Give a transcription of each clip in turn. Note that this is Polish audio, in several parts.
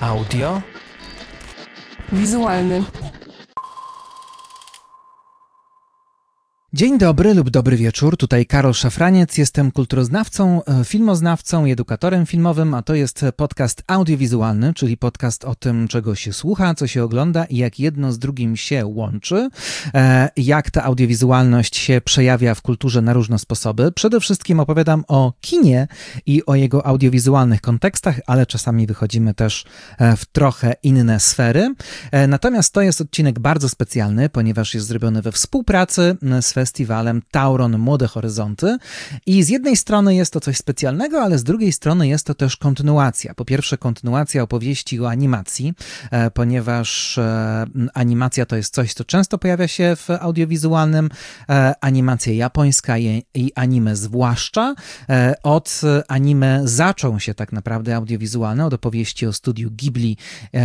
Audio. Wizualny. Dzień dobry lub dobry wieczór, tutaj Karol Szafraniec, jestem kulturoznawcą, filmoznawcą i edukatorem filmowym, a to jest podcast audiowizualny, czyli podcast o tym, czego się słucha, co się ogląda i jak jedno z drugim się łączy, jak ta audiowizualność się przejawia w kulturze na różne sposoby. Przede wszystkim opowiadam o kinie i o jego audiowizualnych kontekstach, ale czasami wychodzimy też w trochę inne sfery. Natomiast to jest odcinek bardzo specjalny, ponieważ jest zrobiony we współpracy z festiwalem Tauron Młode Horyzonty i z jednej strony jest to coś specjalnego, ale z drugiej strony jest to też kontynuacja. Po pierwsze kontynuacja opowieści o animacji, ponieważ animacja to jest coś, co często pojawia się w audiowizualnym, animacja japońska i anime zwłaszcza. Od anime zaczął się tak naprawdę audiowizualne, od opowieści o studiu Ghibli,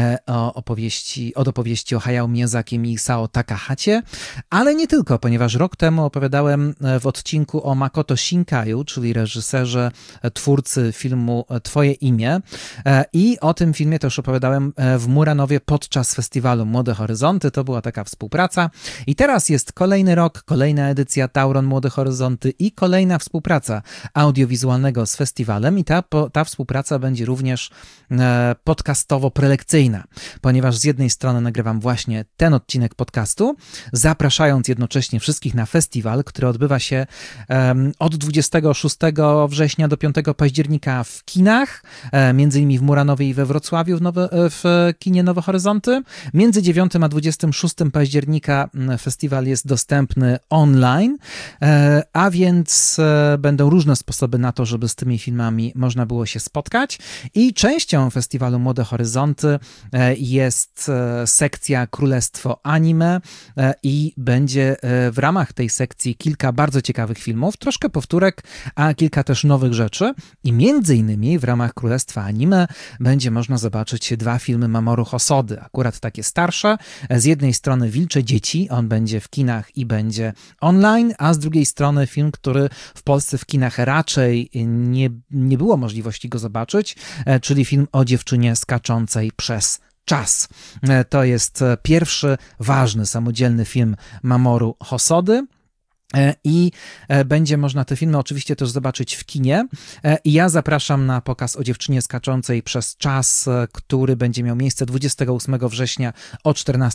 od opowieści o Hayao Miyazakim i Isao Takahacie, ale nie tylko, ponieważ rok temu opowiadałem w odcinku o Makoto Shinkaiu, czyli reżyserze, twórcy filmu Twoje imię, i o tym filmie też opowiadałem w Muranowie podczas festiwalu Młode Horyzonty. To była taka współpraca i teraz jest kolejny rok, kolejna edycja Tauron Młode Horyzonty i kolejna współpraca audiowizualnego z festiwalem i ta współpraca będzie również podcastowo-prelekcyjna, ponieważ z jednej strony nagrywam właśnie ten odcinek podcastu, zapraszając jednocześnie wszystkich na festiwal, który odbywa się od 26 września do 5 października w kinach, między innymi w Muranowie i we Wrocławiu w kinie Nowe Horyzonty. Między 9 a 26 października festiwal jest dostępny online, a więc będą różne sposoby na to, żeby z tymi filmami można było się spotkać i częścią festiwalu Młode Horyzonty jest sekcja Królestwo Anime i będzie w ramach tej sekcji kilka bardzo ciekawych filmów, troszkę powtórek, a kilka też nowych rzeczy i między innymi w ramach Królestwa Anime będzie można zobaczyć 2 filmy Mamoru Hosody, akurat takie starsze. Z jednej strony Wilcze Dzieci, on będzie w kinach i będzie online, a z drugiej strony film, który w Polsce w kinach raczej nie było możliwości go zobaczyć, czyli film o dziewczynie skaczącej przez czas. To jest pierwszy ważny, samodzielny film Mamoru Hosody. I będzie można te filmy oczywiście też zobaczyć w kinie i ja zapraszam na pokaz o dziewczynie skaczącej przez czas, który będzie miał miejsce 28 września o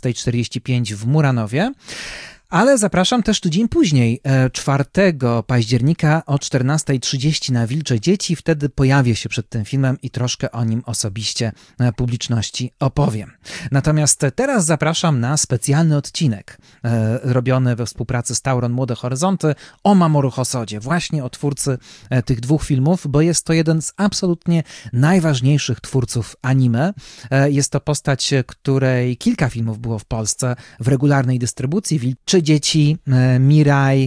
14:45 w Muranowie. Ale zapraszam też tydzień później, 4 października o 14:30 na Wilcze Dzieci. Wtedy pojawię się przed tym filmem i troszkę o nim osobiście publiczności opowiem. Natomiast teraz zapraszam na specjalny odcinek robiony we współpracy z Tauron Młode Horyzonty o Mamoru Hosodzie, właśnie o twórcy tych 2 filmów, bo jest to jeden z absolutnie najważniejszych twórców anime. Jest to postać, której kilka filmów było w Polsce w regularnej dystrybucji, Wilcze Dzieci, Mirai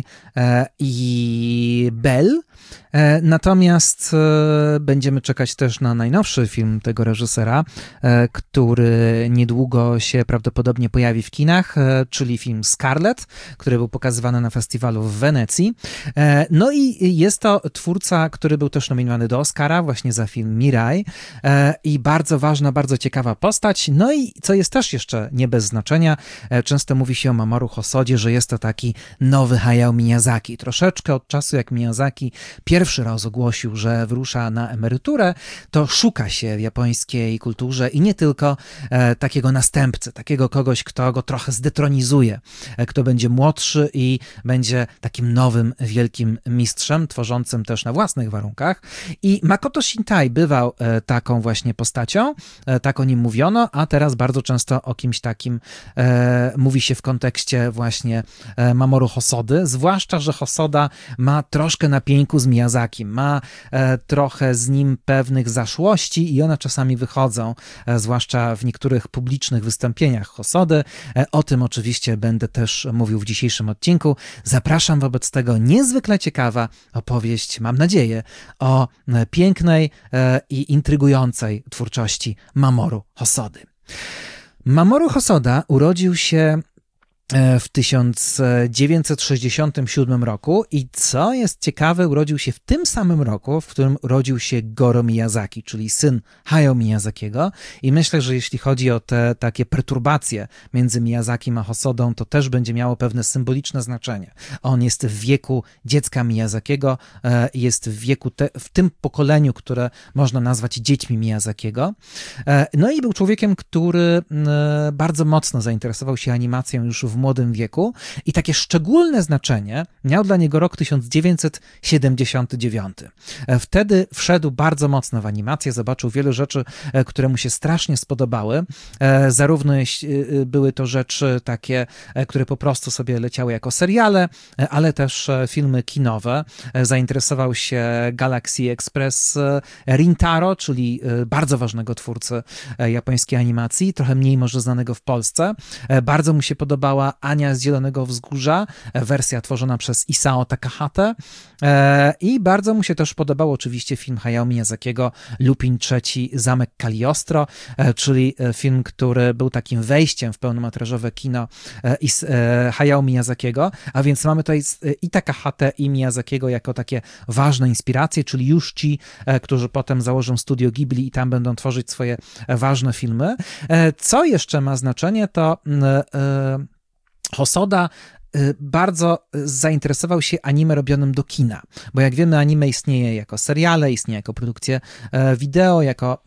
i Bell. Natomiast będziemy czekać też na najnowszy film tego reżysera, który niedługo się prawdopodobnie pojawi w kinach, czyli film Scarlet, który był pokazywany na festiwalu w Wenecji. No i jest to twórca, który był też nominowany do Oscara właśnie za film Mirai i bardzo ważna, bardzo ciekawa postać. No i co jest też jeszcze nie bez znaczenia, często mówi się o Mamoru Hosodzie, że jest to taki nowy Hayao Miyazaki. Troszeczkę od czasu jak Miyazaki pierwszy raz ogłosił, że wyrusza na emeryturę, to szuka się w japońskiej kulturze i nie tylko takiego następcy, takiego kogoś, kto go trochę zdetronizuje, kto będzie młodszy i będzie takim nowym, wielkim mistrzem, tworzącym też na własnych warunkach. I Makoto Shinkai bywał taką właśnie postacią, tak o nim mówiono, a teraz bardzo często o kimś takim mówi się w kontekście właśnie Mamoru Hosody, zwłaszcza, że Hosoda ma troszkę na pieńku z Miyazakim, ma trochę z nim pewnych zaszłości i one czasami wychodzą, zwłaszcza w niektórych publicznych wystąpieniach Hosody. O tym oczywiście będę też mówił w dzisiejszym odcinku. Zapraszam wobec tego niezwykle ciekawa opowieść, mam nadzieję, o pięknej i intrygującej twórczości Mamoru Hosody. Mamoru Hosoda urodził się w 1967 roku i co jest ciekawe, urodził się w tym samym roku, w którym urodził się Goro Miyazaki, czyli syn Hayao Miyazakiego i myślę, że jeśli chodzi o te takie perturbacje między Miyazakim a Hosodą, to też będzie miało pewne symboliczne znaczenie. On jest w wieku dziecka Miyazakiego, jest w tym pokoleniu, które można nazwać dziećmi Miyazakiego. No i był człowiekiem, który bardzo mocno zainteresował się animacją już w młodym wieku i takie szczególne znaczenie miał dla niego rok 1979. Wtedy wszedł bardzo mocno w animację, zobaczył wiele rzeczy, które mu się strasznie spodobały. Zarówno były to rzeczy takie, które po prostu sobie leciały jako seriale, ale też filmy kinowe. Zainteresował się Galaxy Express Rintaro, czyli bardzo ważnego twórcy japońskiej animacji, trochę mniej może znanego w Polsce. Bardzo mu się podobała Ania z Zielonego Wzgórza, wersja tworzona przez Isao Takahate i bardzo mu się też podobał oczywiście film Hayao Miyazakiego Lupin III Zamek Cagliostro, czyli film, który był takim wejściem w pełnometrażowe kino Hayao Miyazakiego, a więc mamy tutaj i Takahate i Miyazakiego jako takie ważne inspiracje, czyli już ci, którzy potem założą studio Ghibli i tam będą tworzyć swoje ważne filmy. Co jeszcze ma znaczenie, to Hosoda bardzo zainteresował się anime robionym do kina, bo jak wiemy, anime istnieje jako seriale, istnieje jako produkcje wideo, jako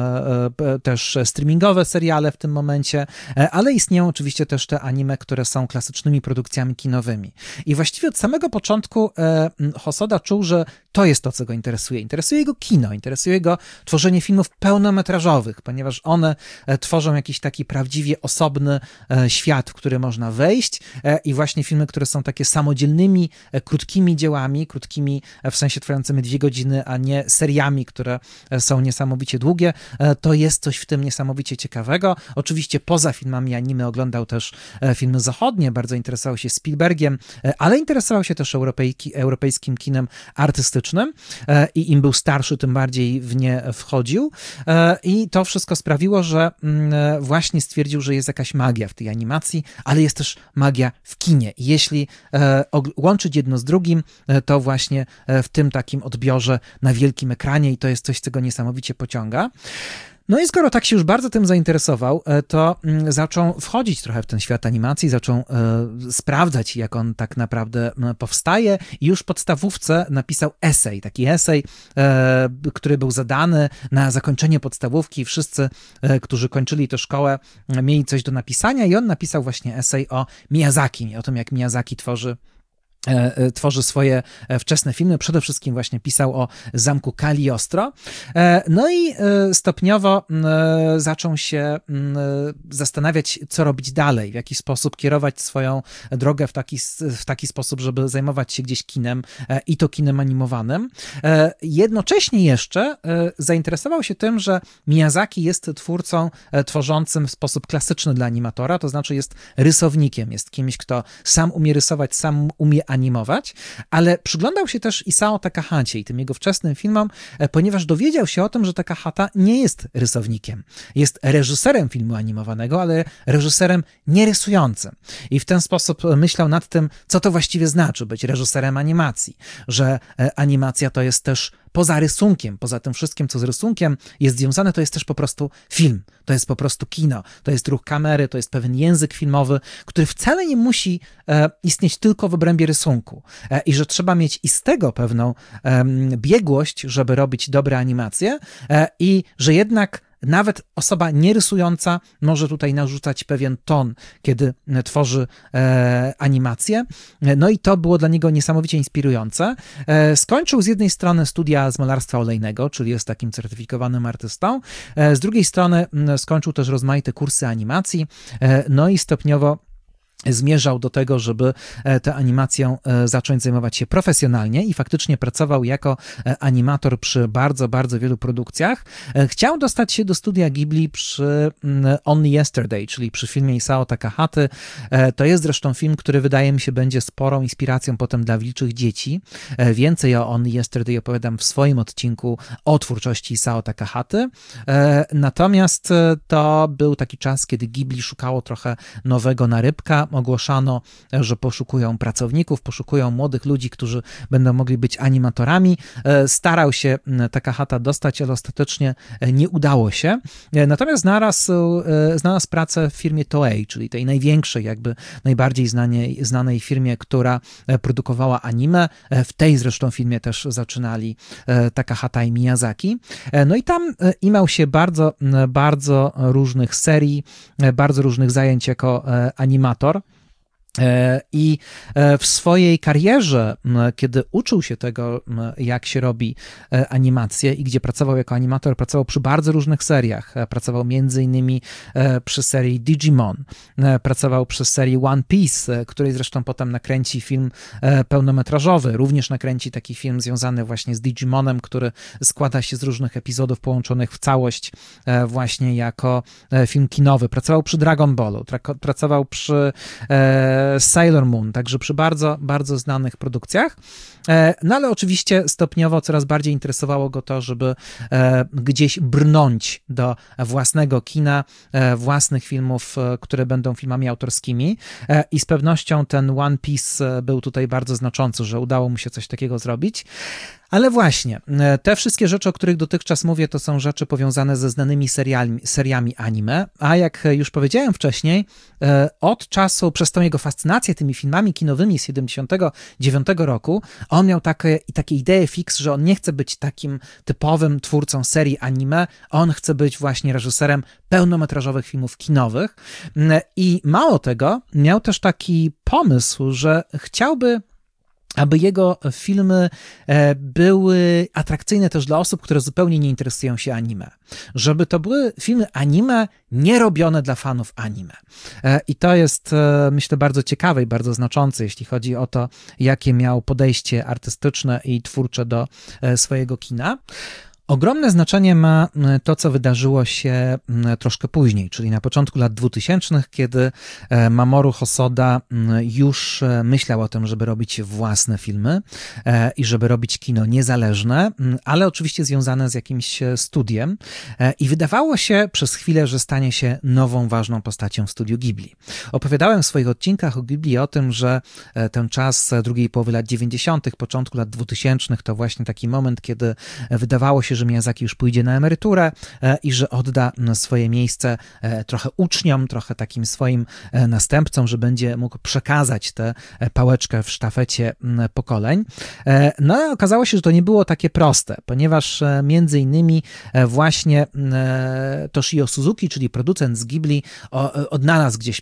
też streamingowe seriale w tym momencie, ale istnieją oczywiście też te anime, które są klasycznymi produkcjami kinowymi. I właściwie od samego początku Hosoda czuł, że to jest to, co go interesuje. Interesuje go kino, interesuje go tworzenie filmów pełnometrażowych, ponieważ one tworzą jakiś taki prawdziwie osobny świat, w który można wejść i właśnie filmy, które są takie samodzielnymi, krótkimi dziełami, krótkimi w sensie trwającymi 2 godziny, a nie seriami, które są niesamowicie długie. To jest coś w tym niesamowicie ciekawego. Oczywiście poza filmami anime oglądał też filmy zachodnie, bardzo interesował się Spielbergiem, ale interesował się też europejskim kinem artystycznym i im był starszy, tym bardziej w nie wchodził i to wszystko sprawiło, że właśnie stwierdził, że jest jakaś magia w tej animacji, ale jest też magia w kinie. I jeśli łączyć jedno z drugim, to właśnie w tym takim odbiorze na wielkim ekranie i to jest coś, co go niesamowicie pociąga. No i skoro tak się już bardzo tym zainteresował, to zaczął wchodzić trochę w ten świat animacji, zaczął sprawdzać, jak on tak naprawdę powstaje i już w podstawówce napisał taki esej, który był zadany na zakończenie podstawówki. Wszyscy, którzy kończyli tę szkołę, mieli coś do napisania i on napisał właśnie esej o Miyazaki, o tym, jak Miyazaki tworzy swoje wczesne filmy. Przede wszystkim właśnie pisał o Zamku Cagliostro. No i stopniowo zaczął się zastanawiać, co robić dalej, w jaki sposób kierować swoją drogę w taki sposób, żeby zajmować się gdzieś kinem i to kinem animowanym. Jednocześnie jeszcze zainteresował się tym, że Miyazaki jest twórcą tworzącym w sposób klasyczny dla animatora, to znaczy jest rysownikiem, jest kimś, kto sam umie rysować, sam umie animować, ale przyglądał się też Isao Takahacie i tym jego wczesnym filmom, ponieważ dowiedział się o tym, że Takahata nie jest rysownikiem. Jest reżyserem filmu animowanego, ale reżyserem nierysującym. I w ten sposób myślał nad tym, co to właściwie znaczy być reżyserem animacji, że animacja to jest też poza rysunkiem, poza tym wszystkim, co z rysunkiem jest związane, to jest też po prostu film, to jest po prostu kino, to jest ruch kamery, to jest pewien język filmowy, który wcale nie musi istnieć tylko w obrębie rysunku i że trzeba mieć i z tego pewną biegłość, żeby robić dobre animacje i że jednak nawet osoba nierysująca może tutaj narzucać pewien ton, kiedy tworzy animację. No i to było dla niego niesamowicie inspirujące. Skończył z jednej strony studia z malarstwa olejnego, czyli jest takim certyfikowanym artystą. Z drugiej strony skończył też rozmaite kursy animacji. No i stopniowo zmierzał do tego, żeby tę animacją zacząć zajmować się profesjonalnie i faktycznie pracował jako animator przy bardzo, bardzo wielu produkcjach. Chciał dostać się do studia Ghibli przy Only Yesterday, czyli przy filmie Isao Takahaty. To jest zresztą film, który wydaje mi się będzie sporą inspiracją potem dla Wilczych Dzieci. Więcej o Only Yesterday opowiadam w swoim odcinku o twórczości Isao Takahaty. Natomiast to był taki czas, kiedy Ghibli szukało trochę nowego narybka. ogłoszano, że poszukują pracowników, poszukują młodych ludzi, którzy będą mogli być animatorami. Starał się Takahata dostać, ale ostatecznie nie udało się. Natomiast znalazł pracę w firmie Toei, czyli tej największej, jakby najbardziej znanej firmie, która produkowała anime. W tej zresztą filmie też zaczynali Takahata i Miyazaki. No i tam imał się bardzo, bardzo różnych serii, bardzo różnych zajęć jako animator. I w swojej karierze, kiedy uczył się tego, jak się robi animację i gdzie pracował jako animator, pracował przy bardzo różnych seriach. Pracował m.in. przy serii Digimon, pracował przy serii One Piece, której zresztą potem nakręci film pełnometrażowy. Również nakręci taki film związany właśnie z Digimonem, który składa się z różnych epizodów połączonych w całość właśnie jako film kinowy. Pracował przy Dragon Ballu, pracował przy Sailor Moon, także przy bardzo, bardzo znanych produkcjach. No ale oczywiście stopniowo coraz bardziej interesowało go to, żeby gdzieś brnąć do własnego kina, własnych filmów, które będą filmami autorskimi i z pewnością ten One Piece był tutaj bardzo znaczący, że udało mu się coś takiego zrobić. Ale właśnie, te wszystkie rzeczy, o których dotychczas mówię, to są rzeczy powiązane ze znanymi seriami anime, a jak już powiedziałem wcześniej, od czasu, przez tą jego fascynację tymi filmami kinowymi z 79 roku, on miał takie idee fix, że on nie chce być takim typowym twórcą serii anime, on chce być właśnie reżyserem pełnometrażowych filmów kinowych i mało tego, miał też taki pomysł, że chciałby, aby jego filmy były atrakcyjne też dla osób, które zupełnie nie interesują się anime. Żeby to były filmy anime nie robione dla fanów anime. I to jest, myślę, bardzo ciekawe i bardzo znaczące, jeśli chodzi o to, jakie miał podejście artystyczne i twórcze do swojego kina. Ogromne znaczenie ma to, co wydarzyło się troszkę później, czyli na początku lat 2000, kiedy Mamoru Hosoda już myślał o tym, żeby robić własne filmy i żeby robić kino niezależne, ale oczywiście związane z jakimś studiem i wydawało się przez chwilę, że stanie się nową, ważną postacią w studiu Ghibli. Opowiadałem w swoich odcinkach o Ghibli o tym, że ten czas drugiej połowy lat 90., początku lat 2000 to właśnie taki moment, kiedy wydawało się, że Miyazaki już pójdzie na emeryturę i że odda swoje miejsce trochę uczniom, trochę takim swoim następcom, że będzie mógł przekazać tę pałeczkę w sztafecie pokoleń. No ale okazało się, że to nie było takie proste, ponieważ między innymi właśnie Toshio Suzuki, czyli producent z Ghibli, odnalazł gdzieś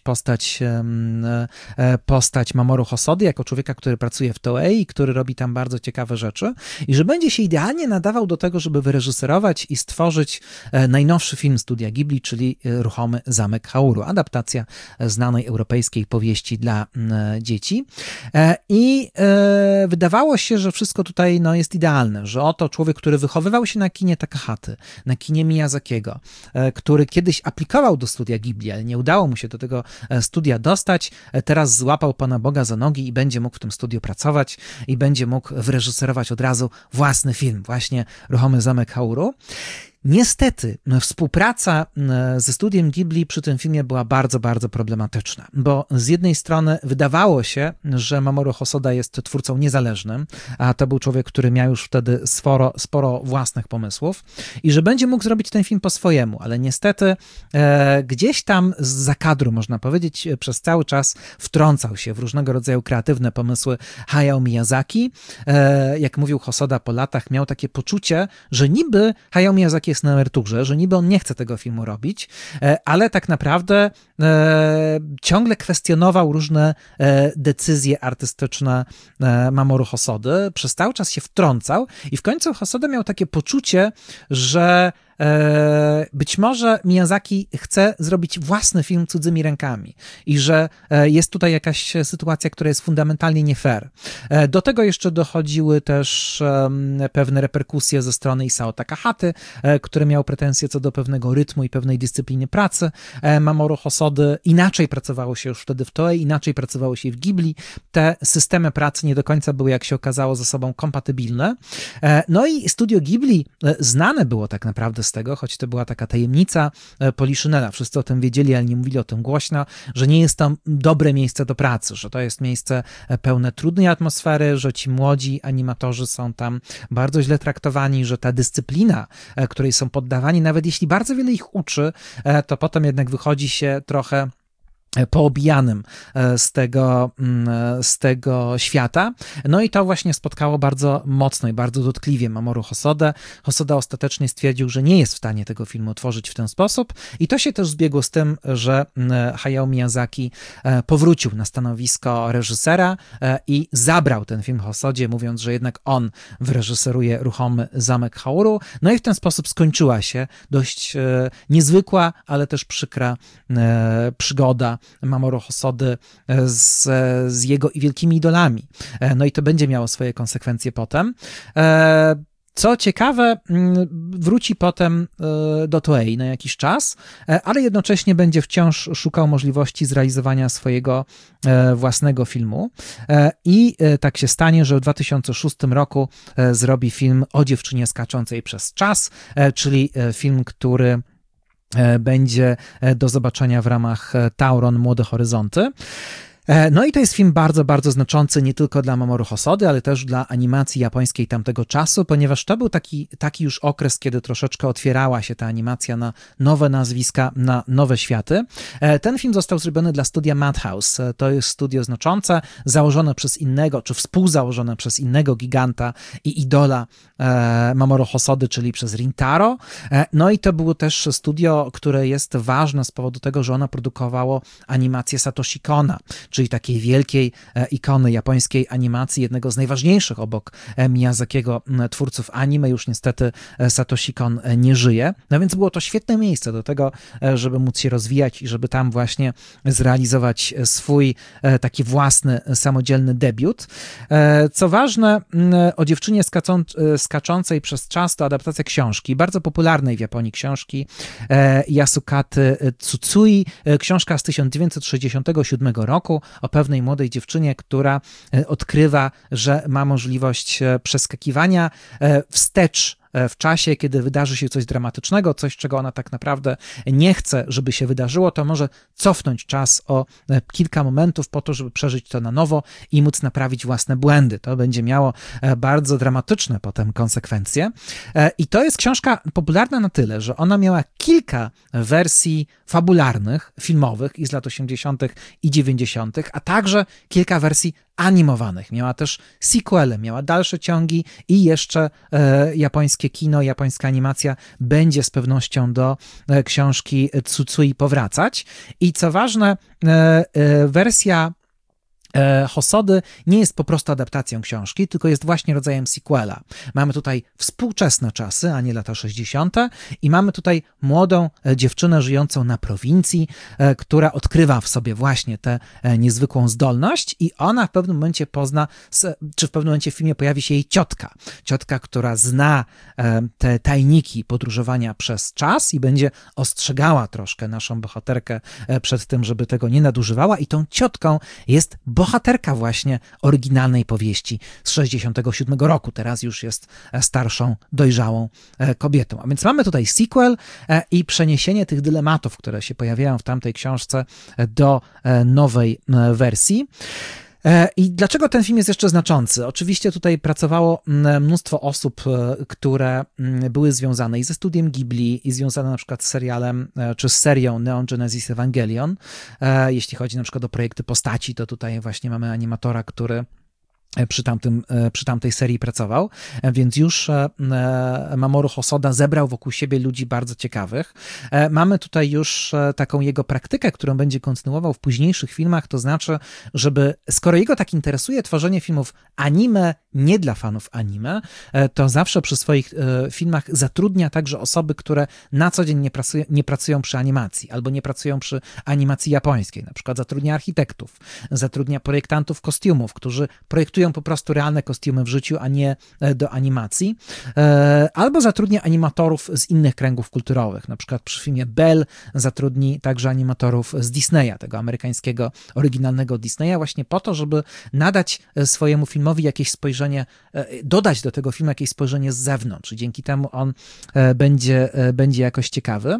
postać Mamoru Hosody jako człowieka, który pracuje w Toei i który robi tam bardzo ciekawe rzeczy i że będzie się idealnie nadawał do tego, żeby wyreżyserować i stworzyć najnowszy film studia Ghibli, czyli Ruchomy Zamek Hauru, adaptacja znanej europejskiej powieści dla dzieci. I wydawało się, że wszystko tutaj jest idealne, że oto człowiek, który wychowywał się na kinie Takahaty, na kinie Miyazakiego, który kiedyś aplikował do studia Ghibli, ale nie udało mu się do tego studia dostać, teraz złapał Pana Boga za nogi i będzie mógł w tym studiu pracować i będzie mógł wyreżyserować od razu własny film, właśnie Ruchomy Zamek Hauru. Niestety współpraca ze studiem Ghibli przy tym filmie była bardzo, bardzo problematyczna, bo z jednej strony wydawało się, że Mamoru Hosoda jest twórcą niezależnym, a to był człowiek, który miał już wtedy sporo własnych pomysłów i że będzie mógł zrobić ten film po swojemu, ale niestety gdzieś tam zza kadru, można powiedzieć, przez cały czas wtrącał się w różnego rodzaju kreatywne pomysły Hayao Miyazaki. Jak mówił Hosoda po latach, miał takie poczucie, że niby Hayao Miyazaki jest na emeryturze, że niby on nie chce tego filmu robić, ale tak naprawdę ciągle kwestionował różne decyzje artystyczne Mamoru Hosody, przez cały czas się wtrącał i w końcu Hosoda miał takie poczucie, że być może Miyazaki chce zrobić własny film cudzymi rękami i że jest tutaj jakaś sytuacja, która jest fundamentalnie nie fair. Do tego jeszcze dochodziły też pewne reperkusje ze strony Isao Takahaty, który miał pretensje co do pewnego rytmu i pewnej dyscypliny pracy Mamoru Hosody. Inaczej pracowało się już wtedy w Toei, inaczej pracowało się w Ghibli. Te systemy pracy nie do końca były, jak się okazało, ze sobą kompatybilne. No i studio Ghibli znane było tak naprawdę z tego, choć to była taka tajemnica Poliszynela. Wszyscy o tym wiedzieli, ale nie mówili o tym głośno, że nie jest to dobre miejsce do pracy, że to jest miejsce pełne trudnej atmosfery, że ci młodzi animatorzy są tam bardzo źle traktowani, że ta dyscyplina, której są poddawani, nawet jeśli bardzo wiele ich uczy, to potem jednak wychodzi się trochę poobijanym z tego świata. No i to właśnie spotkało bardzo mocno i bardzo dotkliwie Mamoru Hosodę. Hosoda ostatecznie stwierdził, że nie jest w stanie tego filmu tworzyć w ten sposób i to się też zbiegło z tym, że Hayao Miyazaki powrócił na stanowisko reżysera i zabrał ten film Hosodzie, mówiąc, że jednak on wyreżyseruje Ruchomy Zamek Hauru. No i w ten sposób skończyła się dość niezwykła, ale też przykra przygoda Mamoru Hosody z jego wielkimi idolami. No i to będzie miało swoje konsekwencje potem. Co ciekawe, wróci potem do Toei na jakiś czas, ale jednocześnie będzie wciąż szukał możliwości zrealizowania swojego własnego filmu. I tak się stanie, że w 2006 roku zrobi film o dziewczynie skaczącej przez czas, czyli film, który będzie do zobaczenia w ramach Tauron Młode Horyzonty. No i to jest film bardzo, bardzo znaczący nie tylko dla Mamoru Hosody, ale też dla animacji japońskiej tamtego czasu, ponieważ to był taki już okres, kiedy troszeczkę otwierała się ta animacja na nowe nazwiska, na nowe światy. Ten film został zrobiony dla studia Madhouse. To jest studio znaczące, założone przez innego, czy współzałożone przez innego giganta i idola Mamoru Hosody, czyli przez Rintaro. No i to było też studio, które jest ważne z powodu tego, że ono produkowało animację Satoshi Kona, czyli takiej wielkiej ikony japońskiej animacji, jednego z najważniejszych obok Miyazakiego twórców anime. Już niestety Satoshi Kon nie żyje. No więc było to świetne miejsce do tego, żeby móc się rozwijać i żeby tam właśnie zrealizować swój taki własny, samodzielny debiut. Co ważne, o dziewczynie skaczącej przez czas to adaptacja książki, bardzo popularnej w Japonii książki Yasukaty Tsutsui. Książka z 1967 roku o pewnej młodej dziewczynie, która odkrywa, że ma możliwość przeskakiwania wstecz w czasie, kiedy wydarzy się coś dramatycznego, coś, czego ona tak naprawdę nie chce, żeby się wydarzyło, to może cofnąć czas o kilka momentów po to, żeby przeżyć to na nowo i móc naprawić własne błędy. To będzie miało bardzo dramatyczne potem konsekwencje. I to jest książka popularna na tyle, że ona miała kilka wersji fabularnych, filmowych i z lat 80. i 90., a także kilka wersji animowanych. Miała też sequele, miała dalsze ciągi i jeszcze japońskie kino, japońska animacja będzie z pewnością do książki Tsutsui powracać. I co ważne, wersja Hosody nie jest po prostu adaptacją książki, tylko jest właśnie rodzajem sequela. Mamy tutaj współczesne czasy, a nie lata 60. i mamy tutaj młodą dziewczynę żyjącą na prowincji, która odkrywa w sobie właśnie tę niezwykłą zdolność i ona w pewnym momencie czy w pewnym momencie w filmie pojawi się jej ciotka. Ciotka, która zna te tajniki podróżowania przez czas i będzie ostrzegała troszkę naszą bohaterkę przed tym, żeby tego nie nadużywała i tą ciotką jest bohaterka właśnie oryginalnej powieści z 67 roku. Teraz już jest starszą, dojrzałą kobietą. A więc mamy tutaj sequel i przeniesienie tych dylematów, które się pojawiają w tamtej książce do nowej wersji. I dlaczego ten film jest jeszcze znaczący? Oczywiście tutaj pracowało mnóstwo osób, które były związane i ze studiem Ghibli, i związane na przykład z serialem, czy z serią Neon Genesis Evangelion. Jeśli chodzi na przykład o projekty postaci, to tutaj właśnie mamy animatora, który przy tamtej serii pracował, więc już Mamoru Hosoda zebrał wokół siebie ludzi bardzo ciekawych. Mamy tutaj już taką jego praktykę, którą będzie kontynuował w późniejszych filmach, to znaczy, żeby, skoro jego tak interesuje tworzenie filmów anime, nie dla fanów anime, to zawsze przy swoich filmach zatrudnia także osoby, które na co dzień nie pracują przy animacji, albo nie pracują przy animacji japońskiej. Na przykład zatrudnia architektów, zatrudnia projektantów kostiumów, którzy projektują robią po prostu realne kostiumy w życiu, a nie do animacji, albo zatrudnia animatorów z innych kręgów kulturowych. Na przykład przy filmie Belle zatrudni także animatorów z Disneya, tego amerykańskiego, oryginalnego Disneya, właśnie po to, żeby nadać swojemu filmowi jakieś spojrzenie, dodać do tego filmu jakieś spojrzenie z zewnątrz. Dzięki temu on będzie jakoś ciekawy.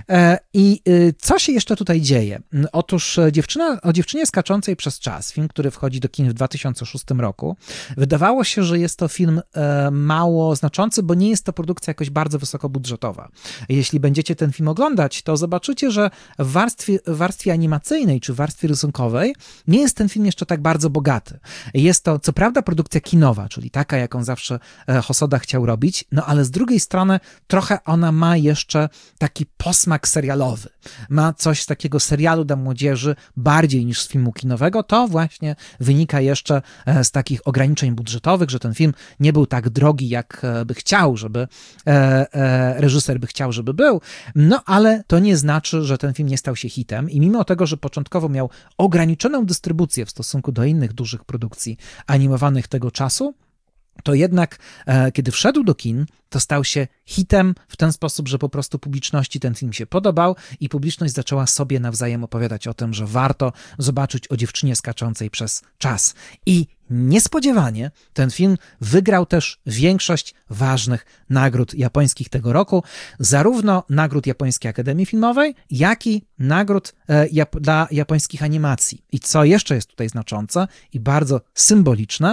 I co się jeszcze tutaj dzieje? Otóż o dziewczynie skaczącej przez czas, film, który wchodzi do kin w 2006 roku, wydawało się, że jest to film mało znaczący, bo nie jest to produkcja jakoś bardzo wysokobudżetowa. Jeśli będziecie ten film oglądać, to zobaczycie, że w warstwie animacyjnej czy w warstwie rysunkowej nie jest ten film jeszcze tak bardzo bogaty. Jest to co prawda produkcja kinowa, czyli taka, jaką zawsze Hosoda chciał robić, no ale z drugiej strony trochę ona ma jeszcze taki posmak serialowy. Ma coś z takiego serialu dla młodzieży bardziej niż z filmu kinowego. To właśnie wynika jeszcze z takich ograniczeń budżetowych, że ten film nie był tak drogi, jak by chciał, żeby reżyser by chciał, żeby był, no ale to nie znaczy, że ten film nie stał się hitem i mimo tego, że początkowo miał ograniczoną dystrybucję w stosunku do innych dużych produkcji animowanych tego czasu, to jednak kiedy wszedł do kin, to stał się hitem w ten sposób, że po prostu publiczności ten film się podobał i publiczność zaczęła sobie nawzajem opowiadać o tym, że warto zobaczyć o dziewczynie skaczącej przez czas. I niespodziewanie ten film wygrał też większość ważnych nagród japońskich tego roku, zarówno nagród Japońskiej Akademii Filmowej, jak i nagród dla japońskich animacji. I co jeszcze jest tutaj znaczące i bardzo symboliczne,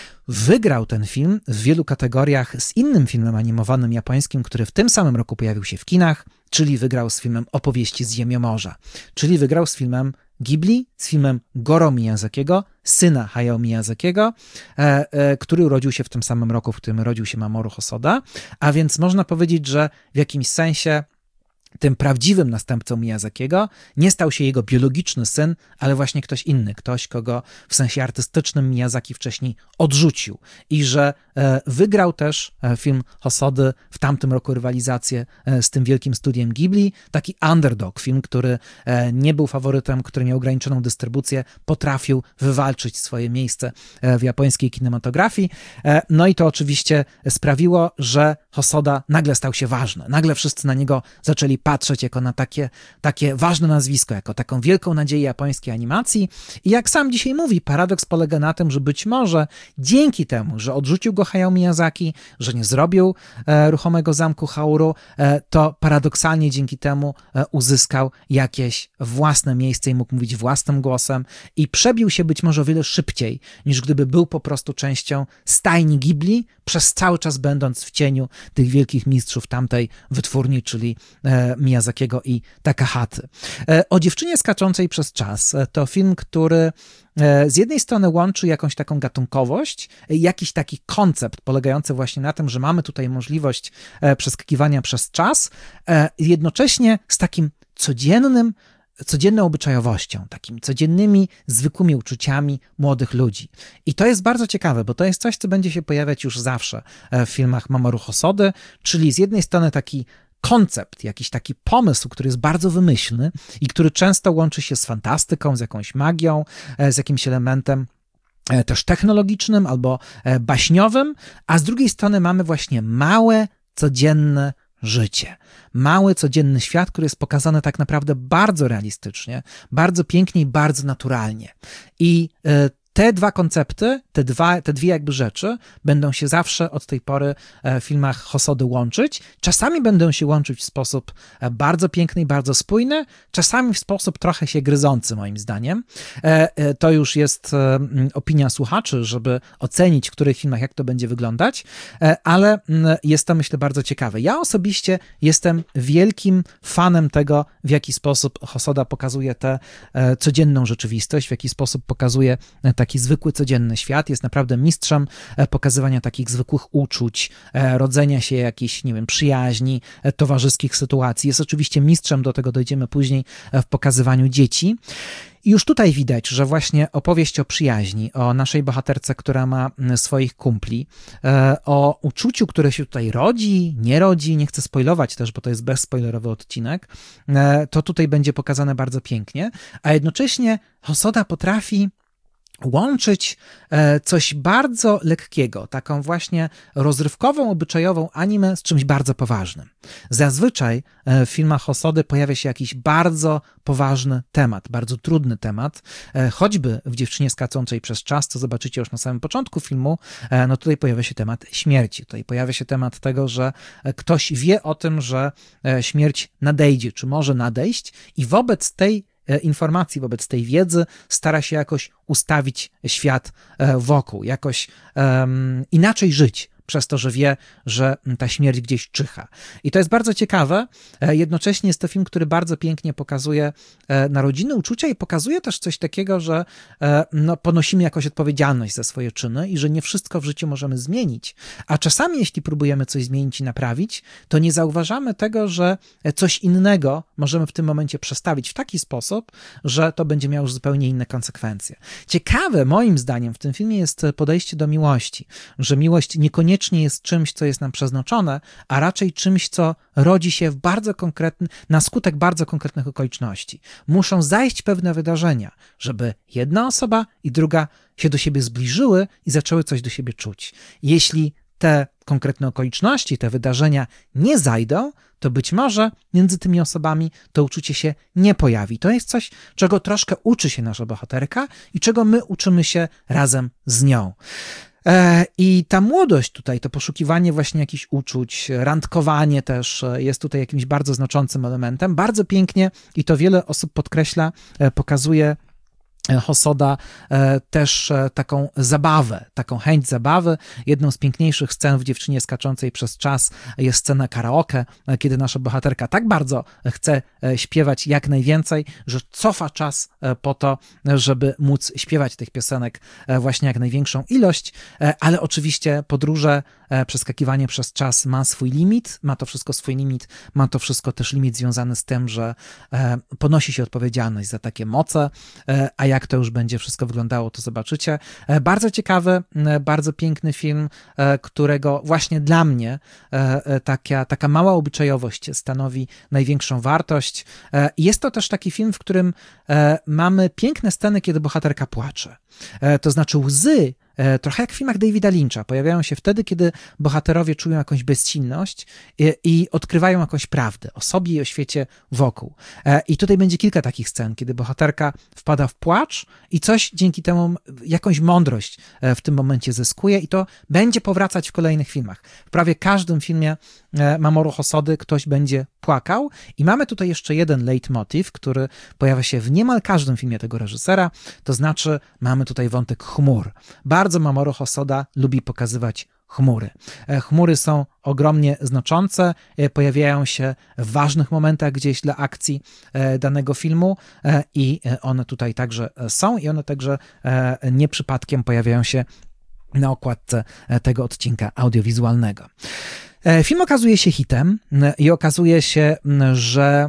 wygrał ten film w wielu kategoriach z innym filmem animowanym japońskim, który w tym samym roku pojawił się w kinach, czyli wygrał z filmem Opowieści z Ziemiomorza, czyli wygrał z filmem Ghibli, z filmem Goro Miyazakiego, syna Hayao Miyazakiego, który urodził się w tym samym roku, w którym rodził się Mamoru Hosoda, a więc można powiedzieć, że w jakimś sensie tym prawdziwym następcą Miyazakiego nie stał się jego biologiczny syn, ale właśnie ktoś inny, ktoś, kogo w sensie artystycznym Miyazaki wcześniej odrzucił i że wygrał też film Hosody w tamtym roku rywalizację z tym wielkim studiem Ghibli, taki underdog, film, który nie był faworytem, który miał ograniczoną dystrybucję, potrafił wywalczyć swoje miejsce w japońskiej kinematografii, no i to oczywiście sprawiło, że Hosoda nagle stał się ważny, nagle wszyscy na niego zaczęli patrzeć jako na takie ważne nazwisko, jako taką wielką nadzieję japońskiej animacji. I jak sam dzisiaj mówi, paradoks polega na tym, że być może dzięki temu, że odrzucił go Hayao Miyazaki, że nie zrobił Ruchomego Zamku Hauru, to paradoksalnie dzięki temu uzyskał jakieś własne miejsce i mógł mówić własnym głosem i przebił się być może o wiele szybciej, niż gdyby był po prostu częścią stajni Ghibli, przez cały czas będąc w cieniu tych wielkich mistrzów tamtej wytwórni, czyli Miyazakiego i Takahaty. O dziewczynie skaczącej przez czas to film, który z jednej strony łączy jakąś taką gatunkowość, jakiś taki koncept polegający właśnie na tym, że mamy tutaj możliwość przeskakiwania przez czas, jednocześnie z takim codzienną obyczajowością, takim codziennymi, zwykłymi uczuciami młodych ludzi. I to jest bardzo ciekawe, bo to jest coś, co będzie się pojawiać już zawsze w filmach Mamoru Hosody, czyli z jednej strony taki koncept, jakiś taki pomysł, który jest bardzo wymyślny i który często łączy się z fantastyką, z jakąś magią, z jakimś elementem też technologicznym albo baśniowym, a z drugiej strony mamy właśnie małe, codzienne życie. Mały, codzienny świat, który jest pokazany tak naprawdę bardzo realistycznie, bardzo pięknie i bardzo naturalnie. I te dwa koncepty, te dwie jakby rzeczy będą się zawsze od tej pory w filmach Hosody łączyć. Czasami będą się łączyć w sposób bardzo piękny i bardzo spójny, czasami w sposób trochę się gryzący, moim zdaniem. To już jest opinia słuchaczy, żeby ocenić, w których filmach jak to będzie wyglądać, ale jest to, myślę, bardzo ciekawe. Ja osobiście jestem wielkim fanem tego, w jaki sposób Hosoda pokazuje tę codzienną rzeczywistość, w jaki sposób pokazuje taki zwykły, codzienny świat. Jest naprawdę mistrzem pokazywania takich zwykłych uczuć, rodzenia się jakichś, nie wiem, przyjaźni, towarzyskich sytuacji. Jest oczywiście mistrzem, do tego dojdziemy później, w pokazywaniu dzieci. I już tutaj widać, że właśnie opowieść o przyjaźni, o naszej bohaterce, która ma swoich kumpli, o uczuciu, które się tutaj rodzi, nie rodzi, nie chcę spoilować też, bo to jest bezspoilerowy odcinek, to tutaj będzie pokazane bardzo pięknie, a jednocześnie Hosoda potrafi łączyć coś bardzo lekkiego, taką właśnie rozrywkową, obyczajową anime z czymś bardzo poważnym. Zazwyczaj w filmach Hosody pojawia się jakiś bardzo poważny temat, bardzo trudny temat, choćby w Dziewczynie skaczącej przez czas, co zobaczycie już na samym początku filmu, no tutaj pojawia się temat śmierci, tutaj pojawia się temat tego, że ktoś wie o tym, że śmierć nadejdzie, czy może nadejść i wobec tej informacji, wobec tej wiedzy stara się jakoś ustawić świat wokół, jakoś inaczej żyć, przez to, że wie, że ta śmierć gdzieś czyha. I to jest bardzo ciekawe. Jednocześnie jest to film, który bardzo pięknie pokazuje narodziny, uczucia i pokazuje też coś takiego, że no, ponosimy jakoś odpowiedzialność za swoje czyny i że nie wszystko w życiu możemy zmienić. A czasami, jeśli próbujemy coś zmienić i naprawić, to nie zauważamy tego, że coś innego możemy w tym momencie przestawić w taki sposób, że to będzie miało już zupełnie inne konsekwencje. Ciekawe, moim zdaniem, w tym filmie jest podejście do miłości, że miłość niekoniecznie jest czymś, co jest nam przeznaczone, a raczej czymś, co rodzi się w na skutek bardzo konkretnych okoliczności. Muszą zajść pewne wydarzenia, żeby jedna osoba i druga się do siebie zbliżyły i zaczęły coś do siebie czuć. Jeśli te konkretne okoliczności, te wydarzenia nie zajdą, to być może między tymi osobami to uczucie się nie pojawi. To jest coś, czego troszkę uczy się nasza bohaterka i czego my uczymy się razem z nią. I ta młodość tutaj, to poszukiwanie właśnie jakichś uczuć, randkowanie też jest tutaj jakimś bardzo znaczącym elementem. Bardzo pięknie, i to wiele osób podkreśla, pokazuje Hosoda też taką zabawę, taką chęć zabawy. Jedną z piękniejszych scen w Dziewczynie skaczącej przez czas jest scena karaoke, kiedy nasza bohaterka tak bardzo chce śpiewać jak najwięcej, że cofa czas po to, żeby móc śpiewać tych piosenek właśnie jak największą ilość, ale oczywiście podróże, przeskakiwanie przez czas ma swój limit, ma to wszystko swój limit, ma to wszystko też limit związany z tym, że ponosi się odpowiedzialność za takie moce, a jak to już będzie wszystko wyglądało, to zobaczycie. Bardzo ciekawy, bardzo piękny film, którego właśnie dla mnie taka mała obyczajowość stanowi największą wartość. Jest to też taki film, w którym mamy piękne sceny, kiedy bohaterka płacze. To znaczy łzy, trochę jak w filmach Davida Lyncha, pojawiają się wtedy, kiedy bohaterowie czują jakąś bezsilność i odkrywają jakąś prawdę o sobie i o świecie wokół. I tutaj będzie kilka takich scen, kiedy bohaterka wpada w płacz i coś dzięki temu, jakąś mądrość w tym momencie zyskuje i to będzie powracać w kolejnych filmach. W prawie każdym filmie Mamoru Hosody ktoś będzie płakał i mamy tutaj jeszcze jeden leitmotiv, który pojawia się w niemal każdym filmie tego reżysera, to znaczy mamy tutaj wątek chmur. Bardzo Mamoru Hosoda lubi pokazywać chmury. Chmury są ogromnie znaczące, pojawiają się w ważnych momentach gdzieś dla akcji danego filmu i one tutaj także są i one także nie przypadkiem pojawiają się na okładce tego odcinka audiowizualnego. Film okazuje się hitem i okazuje się, że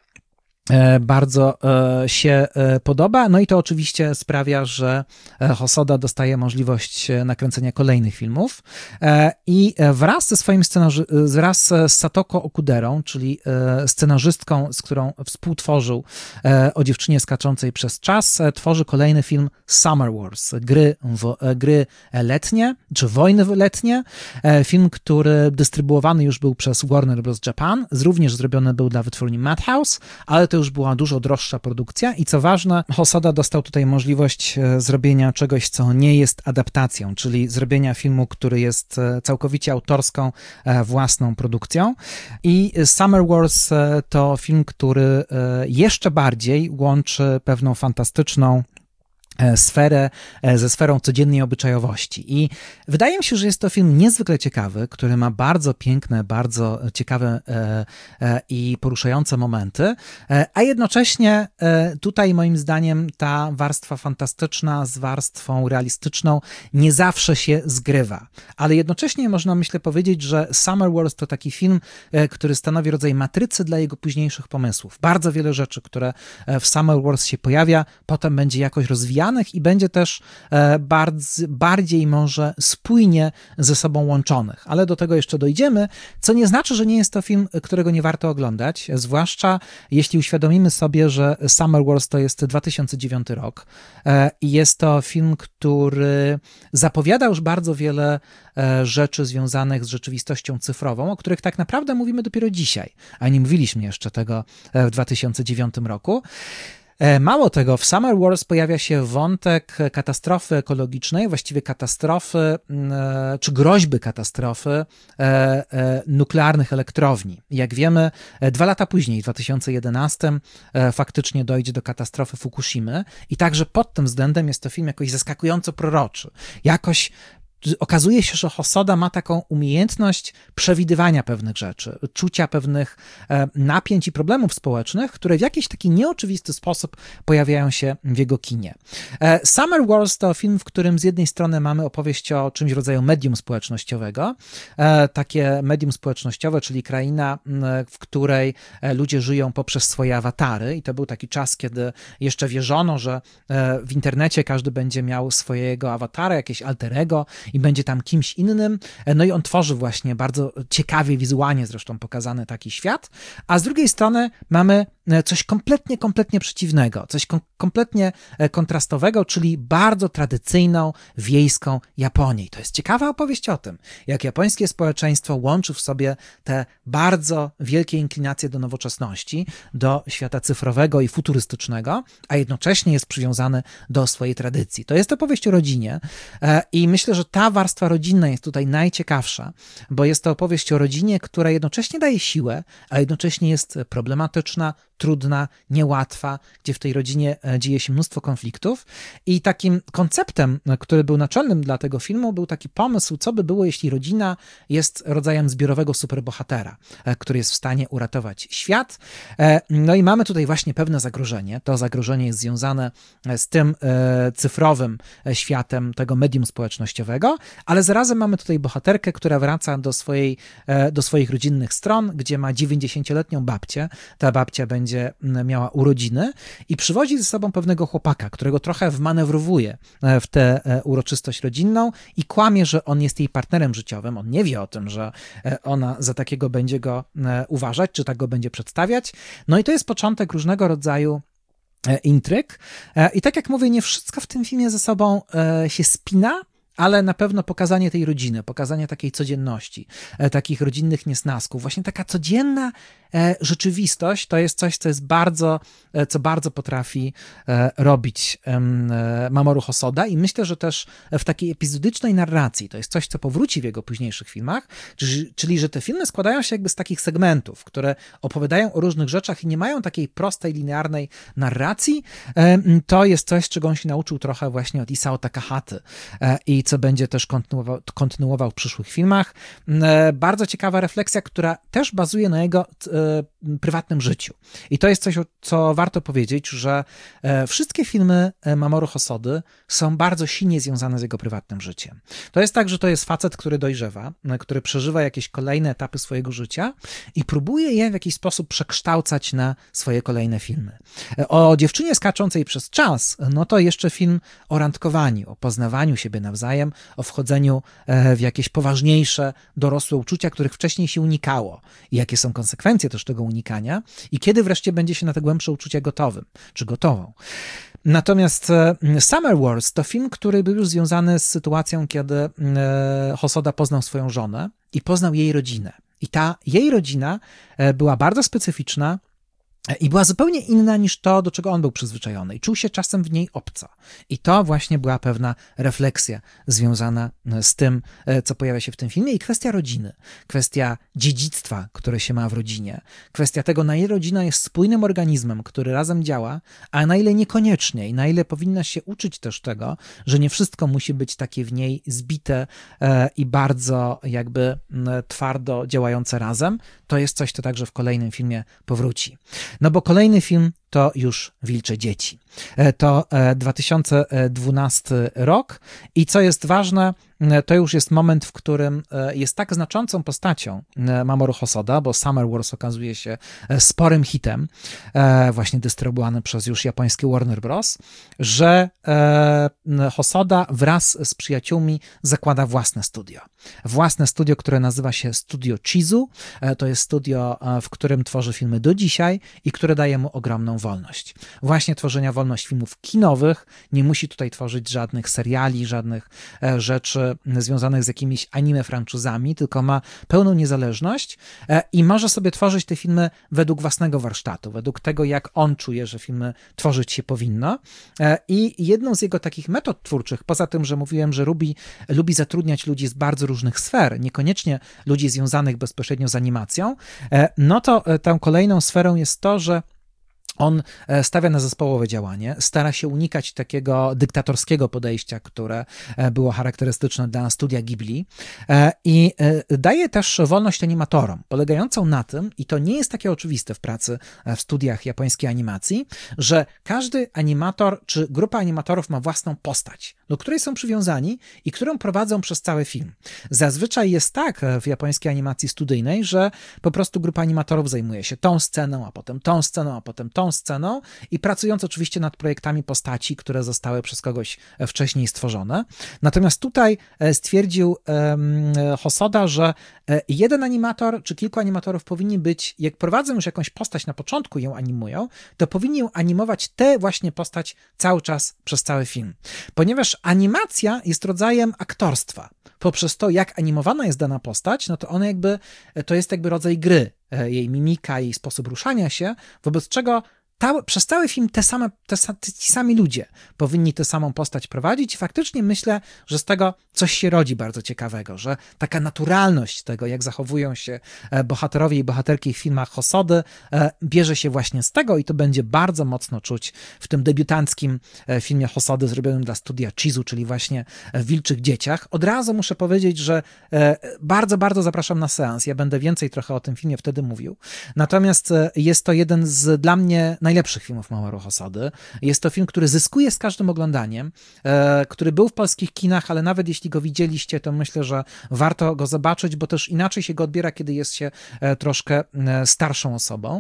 bardzo się podoba, no i to oczywiście sprawia, że Hosoda dostaje możliwość nakręcenia kolejnych filmów i wraz z Satoko Okuderą, czyli scenarzystką, z którą współtworzył o Dziewczynie skaczącej przez czas, tworzy kolejny film Summer Wars, gry letnie, czy wojny letnie, film, który dystrybuowany już był przez Warner Bros. Japan, również zrobiony był dla wytwórni Madhouse, ale to już była dużo droższa produkcja i co ważne, Hosoda dostał tutaj możliwość zrobienia czegoś, co nie jest adaptacją, czyli zrobienia filmu, który jest całkowicie autorską, własną produkcją. I Summer Wars to film, który jeszcze bardziej łączy pewną fantastyczną sferę ze sferą codziennej obyczajowości. I wydaje mi się, że jest to film niezwykle ciekawy, który ma bardzo piękne, bardzo ciekawe i poruszające momenty, a jednocześnie tutaj moim zdaniem ta warstwa fantastyczna z warstwą realistyczną nie zawsze się zgrywa. Ale jednocześnie można, myślę, powiedzieć, że Summer Wars to taki film, który stanowi rodzaj matrycy dla jego późniejszych pomysłów. Bardzo wiele rzeczy, które w Summer Wars się pojawia, potem będzie jakoś rozwijane rozwijanych i będzie też bardziej może spójnie ze sobą łączonych, ale do tego jeszcze dojdziemy, co nie znaczy, że nie jest to film, którego nie warto oglądać, zwłaszcza jeśli uświadomimy sobie, że Summer Wars to jest 2009 rok i jest to film, który zapowiada już bardzo wiele rzeczy związanych z rzeczywistością cyfrową, o których tak naprawdę mówimy dopiero dzisiaj, a nie mówiliśmy jeszcze tego w 2009 roku. Mało tego, w Summer Wars pojawia się wątek katastrofy ekologicznej, właściwie katastrofy, czy groźby katastrofy nuklearnych elektrowni. Jak wiemy, 2 lata później, w 2011, faktycznie dojdzie do katastrofy Fukushimy i także pod tym względem jest to film jakoś zaskakująco proroczy. Jakoś okazuje się, że Hosoda ma taką umiejętność przewidywania pewnych rzeczy, czucia pewnych napięć i problemów społecznych, które w jakiś taki nieoczywisty sposób pojawiają się w jego kinie. Summer Wars to film, w którym z jednej strony mamy opowieść o czymś w rodzaju medium społecznościowego, takie medium społecznościowe, czyli kraina, w której ludzie żyją poprzez swoje awatary i to był taki czas, kiedy jeszcze wierzono, że w internecie każdy będzie miał swojego awatara, jakieś alter ego i będzie tam kimś innym. No i on tworzy właśnie bardzo ciekawie, wizualnie zresztą pokazany taki świat, a z drugiej strony mamy coś kompletnie przeciwnego, coś kompletnie kontrastowego, czyli bardzo tradycyjną, wiejską Japonię. I to jest ciekawa opowieść o tym, jak japońskie społeczeństwo łączy w sobie te bardzo wielkie inklinacje do nowoczesności, do świata cyfrowego i futurystycznego, a jednocześnie jest przywiązane do swojej tradycji. To jest opowieść o rodzinie i myślę, że ta warstwa rodzinna jest tutaj najciekawsza, bo jest to opowieść o rodzinie, która jednocześnie daje siłę, a jednocześnie jest problematyczna, trudna, niełatwa, gdzie w tej rodzinie dzieje się mnóstwo konfliktów i takim konceptem, który był naczelnym dla tego filmu, był taki pomysł, co by było, jeśli rodzina jest rodzajem zbiorowego superbohatera, który jest w stanie uratować świat. No i mamy tutaj właśnie pewne zagrożenie. To zagrożenie jest związane z tym cyfrowym światem tego medium społecznościowego, ale zarazem mamy tutaj bohaterkę, która wraca do swoich rodzinnych stron, gdzie ma 90-letnią babcię. Ta babcia będzie miała urodziny i przywozi ze sobą pewnego chłopaka, którego trochę wmanewrowuje w tę uroczystość rodzinną i kłamie, że on jest jej partnerem życiowym. On nie wie o tym, że ona za takiego będzie go uważać, czy tak go będzie przedstawiać. No i to jest początek różnego rodzaju intryg. I tak jak mówię, nie wszystko w tym filmie ze sobą się spina, ale na pewno pokazanie tej rodziny, pokazanie takiej codzienności, takich rodzinnych niesnasków, właśnie taka codzienna rzeczywistość to jest coś, co bardzo potrafi robić Mamoru Hosoda i myślę, że też w takiej epizodycznej narracji to jest coś, co powróci w jego późniejszych filmach, czyli że te filmy składają się jakby z takich segmentów, które opowiadają o różnych rzeczach i nie mają takiej prostej, linearnej narracji. To jest coś, czego on się nauczył trochę właśnie od Isao Takahaty i co będzie też kontynuował w przyszłych filmach. Bardzo ciekawa refleksja, która też bazuje na jego prywatnym życiu. I to jest coś, co warto powiedzieć, że wszystkie filmy Mamoru Hosody są bardzo silnie związane z jego prywatnym życiem. To jest tak, że to jest facet, który dojrzewa, który przeżywa jakieś kolejne etapy swojego życia i próbuje je w jakiś sposób przekształcać na swoje kolejne filmy. O dziewczynie skaczącej przez czas, no to jeszcze film o randkowaniu, o poznawaniu siebie nawzajem, o wchodzeniu w jakieś poważniejsze, dorosłe uczucia, których wcześniej się unikało i jakie są konsekwencje też tego unikania i kiedy wreszcie będzie się na te głębsze uczucia gotowym, czy gotową. Natomiast Summer Wars to film, który był już związany z sytuacją, kiedy Hosoda poznał swoją żonę i poznał jej rodzinę. I ta jej rodzina była bardzo specyficzna i była zupełnie inna niż to, do czego on był przyzwyczajony i czuł się czasem w niej obca. I to właśnie była pewna refleksja związana z tym, co pojawia się w tym filmie i kwestia rodziny, kwestia dziedzictwa, które się ma w rodzinie, kwestia tego, na ile rodzina jest spójnym organizmem, który razem działa, a na ile niekoniecznie i na ile powinna się uczyć też tego, że nie wszystko musi być takie w niej zbite i bardzo jakby twardo działające razem. To jest coś, co także w kolejnym filmie powróci. No bo kolejny film to już Wilcze dzieci. To 2012 rok i co jest ważne, to już jest moment, w którym jest tak znaczącą postacią Mamoru Hosoda, bo Summer Wars okazuje się sporym hitem, właśnie dystrybuowany przez już japońskie Warner Bros., że Hosoda wraz z przyjaciółmi zakłada własne studio. Własne studio, które nazywa się Studio Chizu. To jest studio, w którym tworzy filmy do dzisiaj i które daje mu ogromną wolność. Właśnie tworzenia wolność filmów kinowych, nie musi tutaj tworzyć żadnych seriali, żadnych rzeczy związanych z jakimiś anime franczyzami, tylko ma pełną niezależność i może sobie tworzyć te filmy według własnego warsztatu, według tego, jak on czuje, że filmy tworzyć się powinno. I jedną z jego takich metod twórczych, poza tym, że mówiłem, że lubi zatrudniać ludzi z bardzo różnych sfer, niekoniecznie ludzi związanych bezpośrednio z animacją, no to tą kolejną sferą jest to, że on stawia na zespołowe działanie, stara się unikać takiego dyktatorskiego podejścia, które było charakterystyczne dla studia Ghibli i daje też wolność animatorom, polegającą na tym, i to nie jest takie oczywiste w pracy w studiach japońskiej animacji, że każdy animator czy grupa animatorów ma własną postać, do której są przywiązani i którą prowadzą przez cały film. Zazwyczaj jest tak w japońskiej animacji studyjnej, że po prostu grupa animatorów zajmuje się tą sceną, a potem tą sceną, a potem tą sceną i pracując oczywiście nad projektami postaci, które zostały przez kogoś wcześniej stworzone. Natomiast tutaj stwierdził Hosoda, że jeden animator czy kilku animatorów powinni być, jak prowadzą już jakąś postać na początku, ją animują, to powinni ją animować tę właśnie postać cały czas przez cały film. Ponieważ animacja jest rodzajem aktorstwa. Poprzez to, jak animowana jest dana postać, no to ona to jest jakby rodzaj gry. Jej mimika, jej sposób ruszania się, wobec czego przez cały film ci sami ludzie powinni tę samą postać prowadzić i faktycznie myślę, że z tego coś się rodzi bardzo ciekawego, że taka naturalność tego, jak zachowują się bohaterowie i bohaterki w filmach Hosody, bierze się właśnie z tego i to będzie bardzo mocno czuć w tym debiutanckim filmie Hosody zrobionym dla studia Chizu, czyli właśnie w Wilczych dzieciach. Od razu muszę powiedzieć, że bardzo, bardzo zapraszam na seans. Ja będę więcej trochę o tym filmie wtedy mówił. Natomiast jest to jeden z dla mnie najlepszych filmów Mamoru Hosody. Jest to film, który zyskuje z każdym oglądaniem, który był w polskich kinach, ale nawet jeśli go widzieliście, to myślę, że warto go zobaczyć, bo też inaczej się go odbiera, kiedy jest się troszkę starszą osobą.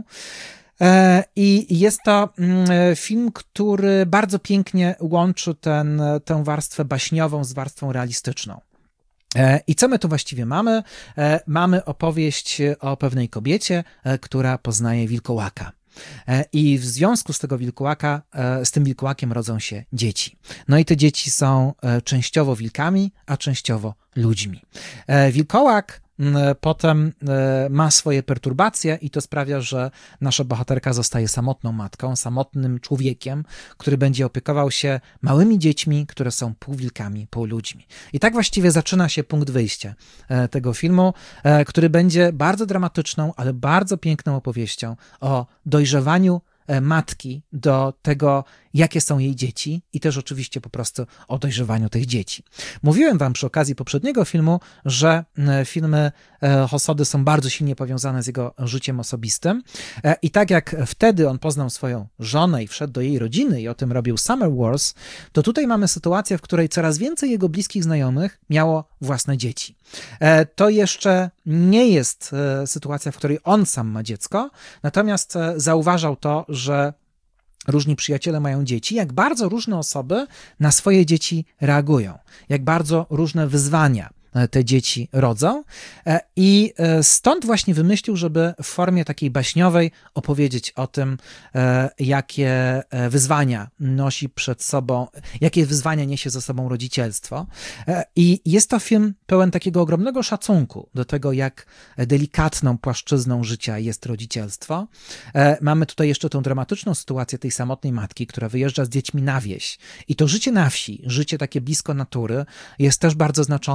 I jest to film, który bardzo pięknie łączy tę warstwę baśniową z warstwą realistyczną. I co my tu właściwie mamy? Mamy opowieść o pewnej kobiecie, która poznaje wilkołaka. I w związku z tym wilkołakiem rodzą się dzieci. No i te dzieci są częściowo wilkami, a częściowo ludźmi. Wilkołak potem ma swoje perturbacje i to sprawia, że nasza bohaterka zostaje samotną matką, samotnym człowiekiem, który będzie opiekował się małymi dziećmi, które są pół wilkami, pół ludźmi. I tak właściwie zaczyna się punkt wyjścia tego filmu, który będzie bardzo dramatyczną, ale bardzo piękną opowieścią o dojrzewaniu matki do tego, jakie są jej dzieci i też oczywiście po prostu o dojrzewaniu tych dzieci. Mówiłem wam przy okazji poprzedniego filmu, że filmy Hosody są bardzo silnie powiązane z jego życiem osobistym i tak jak wtedy on poznał swoją żonę i wszedł do jej rodziny i o tym robił Summer Wars, to tutaj mamy sytuację, w której coraz więcej jego bliskich znajomych miało własne dzieci. To jeszcze nie jest sytuacja, w której on sam ma dziecko, natomiast zauważał to, że różni przyjaciele mają dzieci, jak bardzo różne osoby na swoje dzieci reagują, jak bardzo różne wyzwania te dzieci rodzą i stąd właśnie wymyślił, żeby w formie takiej baśniowej opowiedzieć o tym, jakie wyzwania nosi przed sobą, jakie wyzwania niesie ze sobą rodzicielstwo. I jest to film pełen takiego ogromnego szacunku do tego, jak delikatną płaszczyzną życia jest rodzicielstwo. Mamy tutaj jeszcze tą dramatyczną sytuację tej samotnej matki, która wyjeżdża z dziećmi na wieś. I to życie na wsi, życie takie blisko natury jest też bardzo znaczące. I myślę,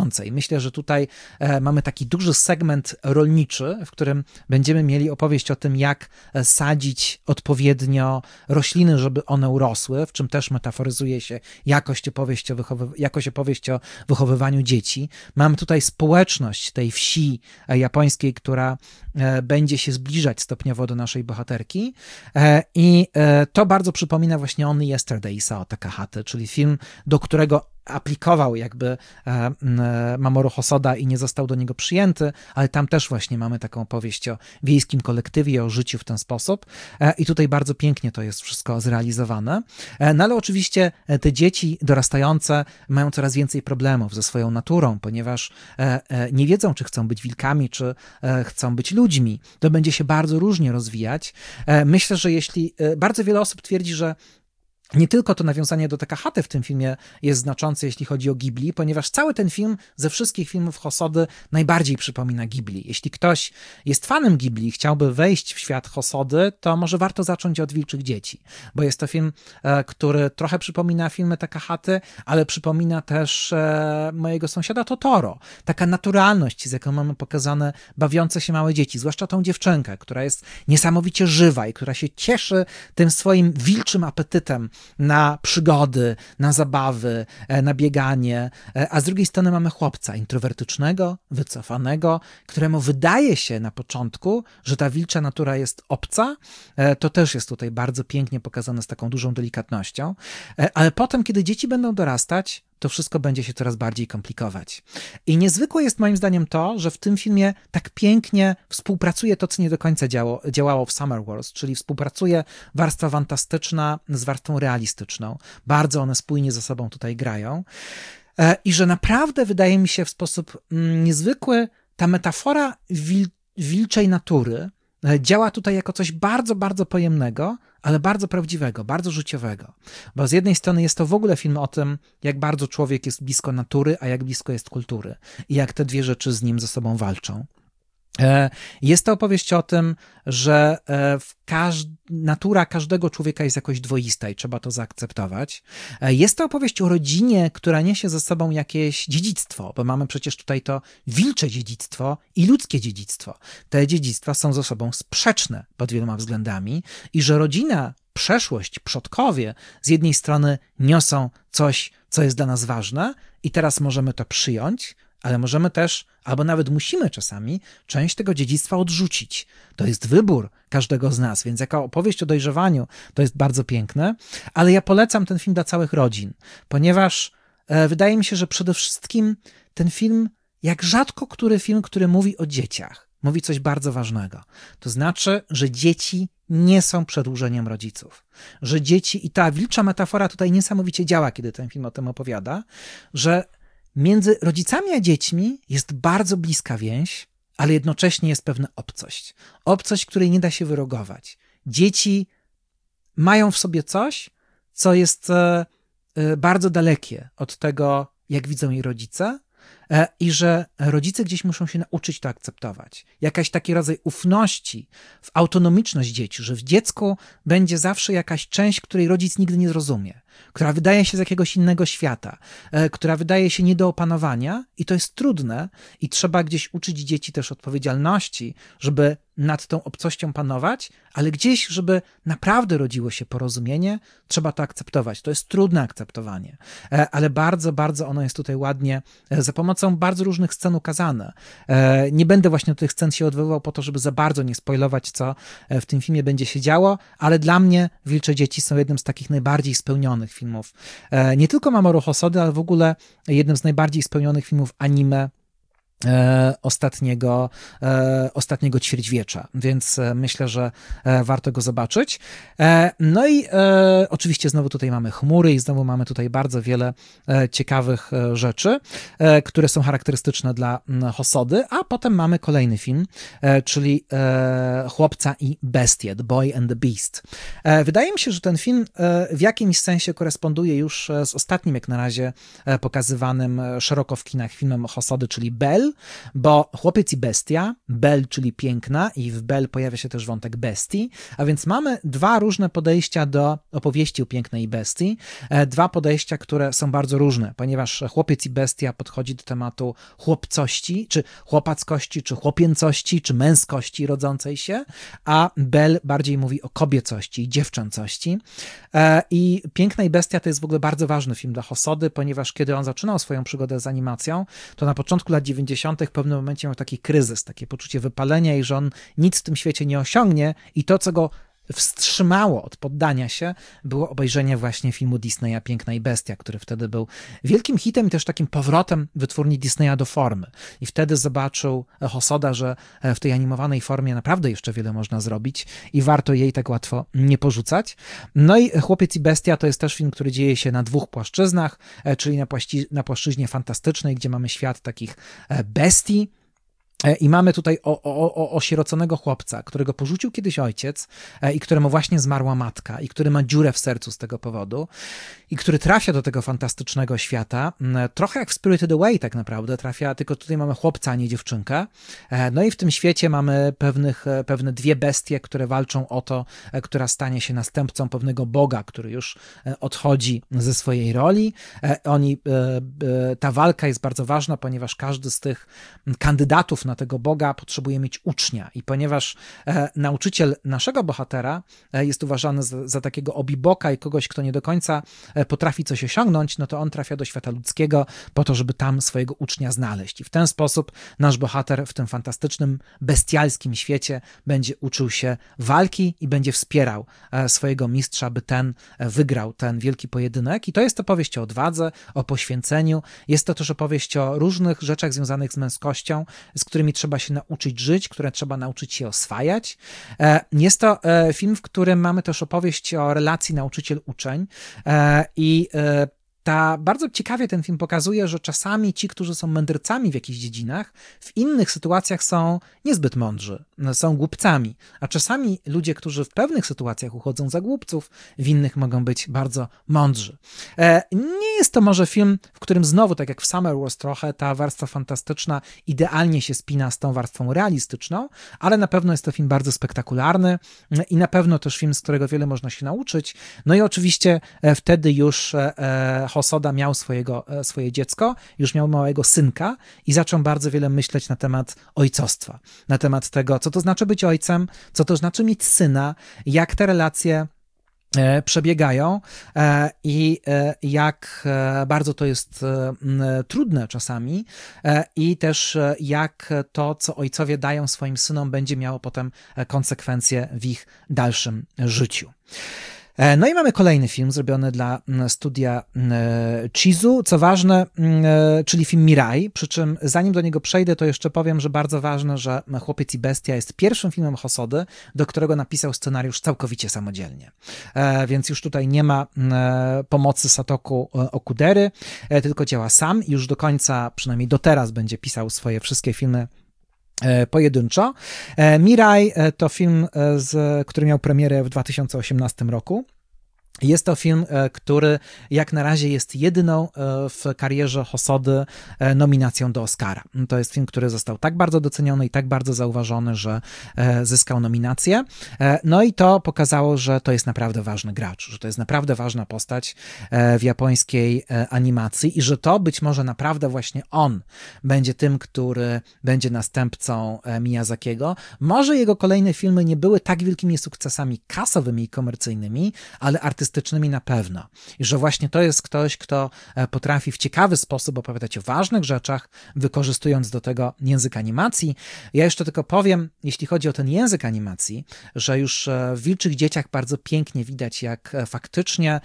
myślę, że tutaj mamy taki duży segment rolniczy, w którym będziemy mieli opowieść o tym, jak sadzić odpowiednio rośliny, żeby one urosły, w czym też metaforyzuje się jakość opowieść o wychowywaniu dzieci. Mamy tutaj społeczność tej wsi japońskiej, która będzie się zbliżać stopniowo do naszej bohaterki i to bardzo przypomina właśnie Only Yesterday Isao Takahate, czyli film, do którego aplikował jakby Mamoru Hosoda i nie został do niego przyjęty, ale tam też właśnie mamy taką opowieść o wiejskim kolektywie, o życiu w ten sposób i tutaj bardzo pięknie to jest wszystko zrealizowane. No ale oczywiście te dzieci dorastające mają coraz więcej problemów ze swoją naturą, ponieważ nie wiedzą, czy chcą być wilkami, czy chcą być ludźmi. To będzie się bardzo różnie rozwijać. Myślę, że jeśli bardzo wiele osób twierdzi, że nie tylko to nawiązanie do Takahate w tym filmie jest znaczące, jeśli chodzi o Ghibli, ponieważ cały ten film ze wszystkich filmów Hosody najbardziej przypomina Ghibli. Jeśli ktoś jest fanem Ghibli i chciałby wejść w świat Hosody, to może warto zacząć od Wilczych Dzieci, bo jest to film, który trochę przypomina filmy Takahate, ale przypomina też mojego sąsiada Totoro. Taka naturalność, z jaką mamy pokazane bawiące się małe dzieci, zwłaszcza tą dziewczynkę, która jest niesamowicie żywa i która się cieszy tym swoim wilczym apetytem na przygody, na zabawy, na bieganie, a z drugiej strony mamy chłopca introwertycznego, wycofanego, któremu wydaje się na początku, że ta wilcza natura jest obca. To też jest tutaj bardzo pięknie pokazane z taką dużą delikatnością, ale potem, kiedy dzieci będą dorastać, to wszystko będzie się coraz bardziej komplikować. I niezwykłe jest moim zdaniem to, że w tym filmie tak pięknie współpracuje to, co nie do końca działało w Summer Wars, czyli współpracuje warstwa fantastyczna z warstwą realistyczną. Bardzo one spójnie ze sobą tutaj grają. I że naprawdę wydaje mi się w sposób niezwykły ta metafora wilczej natury działa tutaj jako coś bardzo, bardzo pojemnego, ale bardzo prawdziwego, bardzo życiowego. Bo z jednej strony jest to w ogóle film o tym, jak bardzo człowiek jest blisko natury, a jak blisko jest kultury i jak te dwie rzeczy z nim ze sobą walczą. Jest to opowieść o tym, że natura każdego człowieka jest jakoś dwoista i trzeba to zaakceptować. Jest to opowieść o rodzinie, która niesie ze sobą jakieś dziedzictwo, bo mamy przecież tutaj to wilcze dziedzictwo i ludzkie dziedzictwo. Te dziedzictwa są ze sobą sprzeczne pod wieloma względami i że rodzina, przeszłość, przodkowie z jednej strony niosą coś, co jest dla nas ważne i teraz możemy to przyjąć, ale możemy też, albo nawet musimy czasami, część tego dziedzictwa odrzucić. To jest wybór każdego z nas, więc jako opowieść o dojrzewaniu to jest bardzo piękne, ale ja polecam ten film dla całych rodzin, ponieważ wydaje mi się, że przede wszystkim ten film, jak rzadko który film, który mówi o dzieciach, mówi coś bardzo ważnego. To znaczy, że dzieci nie są przedłużeniem rodziców. Że dzieci, i ta wilcza metafora tutaj niesamowicie działa, kiedy ten film o tym opowiada, że między rodzicami a dziećmi jest bardzo bliska więź, ale jednocześnie jest pewna obcość. Obcość, której nie da się wyrogować. Dzieci mają w sobie coś, co jest bardzo dalekie od tego, jak widzą jej rodzice, i że rodzice gdzieś muszą się nauczyć to akceptować. Jakaś taki rodzaj ufności w autonomiczność dzieci, że w dziecku będzie zawsze jakaś część, której rodzic nigdy nie zrozumie, która wydaje się z jakiegoś innego świata, która wydaje się nie do opanowania i to jest trudne i trzeba gdzieś uczyć dzieci też odpowiedzialności, żeby nad tą obcością panować, ale gdzieś, żeby naprawdę rodziło się porozumienie, trzeba to akceptować. To jest trudne akceptowanie, ale bardzo, bardzo ono jest tutaj ładnie, za pomocą bardzo różnych scen ukazane. Nie będę właśnie do tych scen się odwoływał po to, żeby za bardzo nie spoilować, co w tym filmie będzie się działo, ale dla mnie Wilcze Dzieci są jednym z takich najbardziej spełnionych filmów. Nie tylko Mamoru Hosody, ale w ogóle jednym z najbardziej spełnionych filmów anime ostatniego ćwierćwiecza, więc myślę, że warto go zobaczyć. No i oczywiście znowu tutaj mamy chmury i znowu mamy tutaj bardzo wiele ciekawych rzeczy, które są charakterystyczne dla Hosody, a potem mamy kolejny film, czyli Chłopca i Bestie, The Boy and the Beast. Wydaje mi się, że ten film w jakimś sensie koresponduje już z ostatnim, jak na razie, pokazywanym szeroko w kinach filmem Hosody, czyli Belle, Belle, bo Chłopiec i Bestia, Belle, czyli piękna, i w Belle pojawia się też wątek bestii, a więc mamy dwa różne podejścia do opowieści o pięknej bestii, dwa podejścia, które są bardzo różne, ponieważ Chłopiec i Bestia podchodzi do tematu chłopcości, czy chłopackości, czy chłopięcości, czy męskości rodzącej się, a Belle bardziej mówi o kobiecości i dziewczęcości. I Piękna i Bestia to jest w ogóle bardzo ważny film dla Hosody, ponieważ kiedy on zaczynał swoją przygodę z animacją, to na początku lat 90. w pewnym momencie miał taki kryzys, takie poczucie wypalenia i że on nic w tym świecie nie osiągnie i to, co go wstrzymało od poddania się, było obejrzenie właśnie filmu Disneya Piękna i Bestia, który wtedy był wielkim hitem i też takim powrotem wytwórni Disneya do formy. I wtedy zobaczył Hosoda, że w tej animowanej formie naprawdę jeszcze wiele można zrobić i warto jej tak łatwo nie porzucać. No i Chłopiec i Bestia to jest też film, który dzieje się na dwóch płaszczyznach, czyli na płaszczyźnie fantastycznej, gdzie mamy świat takich bestii, i mamy tutaj osieroconego chłopca, którego porzucił kiedyś ojciec i któremu właśnie zmarła matka i który ma dziurę w sercu z tego powodu i który trafia do tego fantastycznego świata, trochę jak w Spirited Away tak naprawdę, trafia, tylko tutaj mamy chłopca, a nie dziewczynkę. No i w tym świecie mamy pewne dwie bestie, które walczą o to, która stanie się następcą pewnego boga, który już odchodzi ze swojej roli. Ta walka jest bardzo ważna, ponieważ każdy z tych kandydatów na tego Boga potrzebuje mieć ucznia i ponieważ nauczyciel naszego bohatera jest uważany za takiego obiboka i kogoś, kto nie do końca potrafi coś osiągnąć, no to on trafia do świata ludzkiego po to, żeby tam swojego ucznia znaleźć. I w ten sposób nasz bohater w tym fantastycznym, bestialskim świecie będzie uczył się walki i będzie wspierał swojego mistrza, aby ten wygrał ten wielki pojedynek. I to jest opowieść o odwadze, o poświęceniu. Jest to też opowieść o różnych rzeczach związanych z męskością, z którymi trzeba się nauczyć żyć, które trzeba nauczyć się oswajać. Jest to film, w którym mamy też opowieść o relacji nauczyciel-uczeń i bardzo ciekawie ten film pokazuje, że czasami ci, którzy są mędrcami w jakichś dziedzinach, w innych sytuacjach są niezbyt mądrzy, są głupcami, a czasami ludzie, którzy w pewnych sytuacjach uchodzą za głupców, w innych mogą być bardzo mądrzy. Nie jest to może film, w którym znowu, tak jak w Summer Wars trochę, ta warstwa fantastyczna idealnie się spina z tą warstwą realistyczną, ale na pewno jest to film bardzo spektakularny i na pewno też film, z którego wiele można się nauczyć. No i oczywiście wtedy już Hosoda miał swoje dziecko, już miał małego synka i zaczął bardzo wiele myśleć na temat ojcostwa, na temat tego, co to znaczy być ojcem, co to znaczy mieć syna, jak te relacje przebiegają i jak bardzo to jest trudne czasami i też jak to, co ojcowie dają swoim synom, będzie miało potem konsekwencje w ich dalszym życiu. No i mamy kolejny film zrobiony dla studia Chizu, co ważne, czyli film Mirai, przy czym zanim do niego przejdę, to jeszcze powiem, że bardzo ważne, że Chłopiec i Bestia jest pierwszym filmem Hosody, do którego napisał scenariusz całkowicie samodzielnie. Więc już tutaj nie ma pomocy Satoku Okudery, tylko działa sam i już do końca, przynajmniej do teraz, będzie pisał swoje wszystkie filmy pojedynczo. Mirai to film, który miał premierę w 2018 roku. Jest to film, który jak na razie jest jedyną w karierze Hosody nominacją do Oscara. To jest film, który został tak bardzo doceniony i tak bardzo zauważony, że zyskał nominację. No i to pokazało, że to jest naprawdę ważny gracz, że to jest naprawdę ważna postać w japońskiej animacji i że to być może naprawdę właśnie on będzie tym, który będzie następcą Miyazakiego. Może jego kolejne filmy nie były tak wielkimi sukcesami kasowymi i komercyjnymi, ale artystycznymi na pewno. I że właśnie to jest ktoś, kto potrafi w ciekawy sposób opowiadać o ważnych rzeczach, wykorzystując do tego język animacji. Ja jeszcze tylko powiem, jeśli chodzi o ten język animacji, że już w Wilczych Dzieciach bardzo pięknie widać, jak faktycznie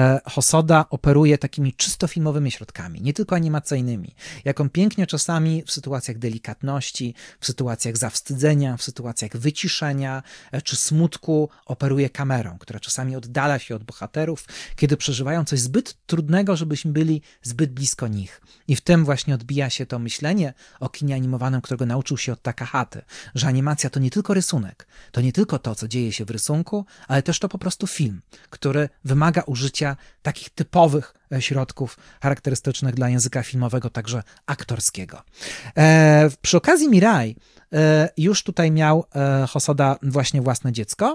Hosoda operuje takimi czysto filmowymi środkami, nie tylko animacyjnymi. Jak on pięknie czasami w sytuacjach delikatności, w sytuacjach zawstydzenia, w sytuacjach wyciszenia czy smutku operuje kamerą, która czasami oddala się od bohaterów, kiedy przeżywają coś zbyt trudnego, żebyśmy byli zbyt blisko nich. I w tym właśnie odbija się to myślenie o kinie animowanym, którego nauczył się od Takahaty, że animacja to nie tylko rysunek, to nie tylko to, co dzieje się w rysunku, ale też to po prostu film, który wymaga użycia takich typowych środków charakterystycznych dla języka filmowego, także aktorskiego. Przy okazji Mirai już tutaj miał Hosoda właśnie własne dziecko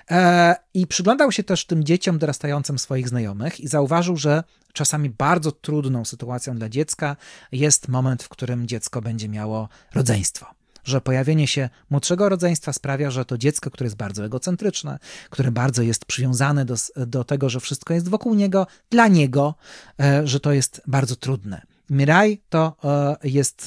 i przyglądał się też tym dzieciom dorastającym swoich znajomych i zauważył, że czasami bardzo trudną sytuacją dla dziecka jest moment, w którym dziecko będzie miało rodzeństwo. Że pojawienie się młodszego rodzeństwa sprawia, że to dziecko, które jest bardzo egocentryczne, które bardzo jest przywiązane do tego, że wszystko jest wokół niego, dla niego, że to jest bardzo trudne. Mirai to jest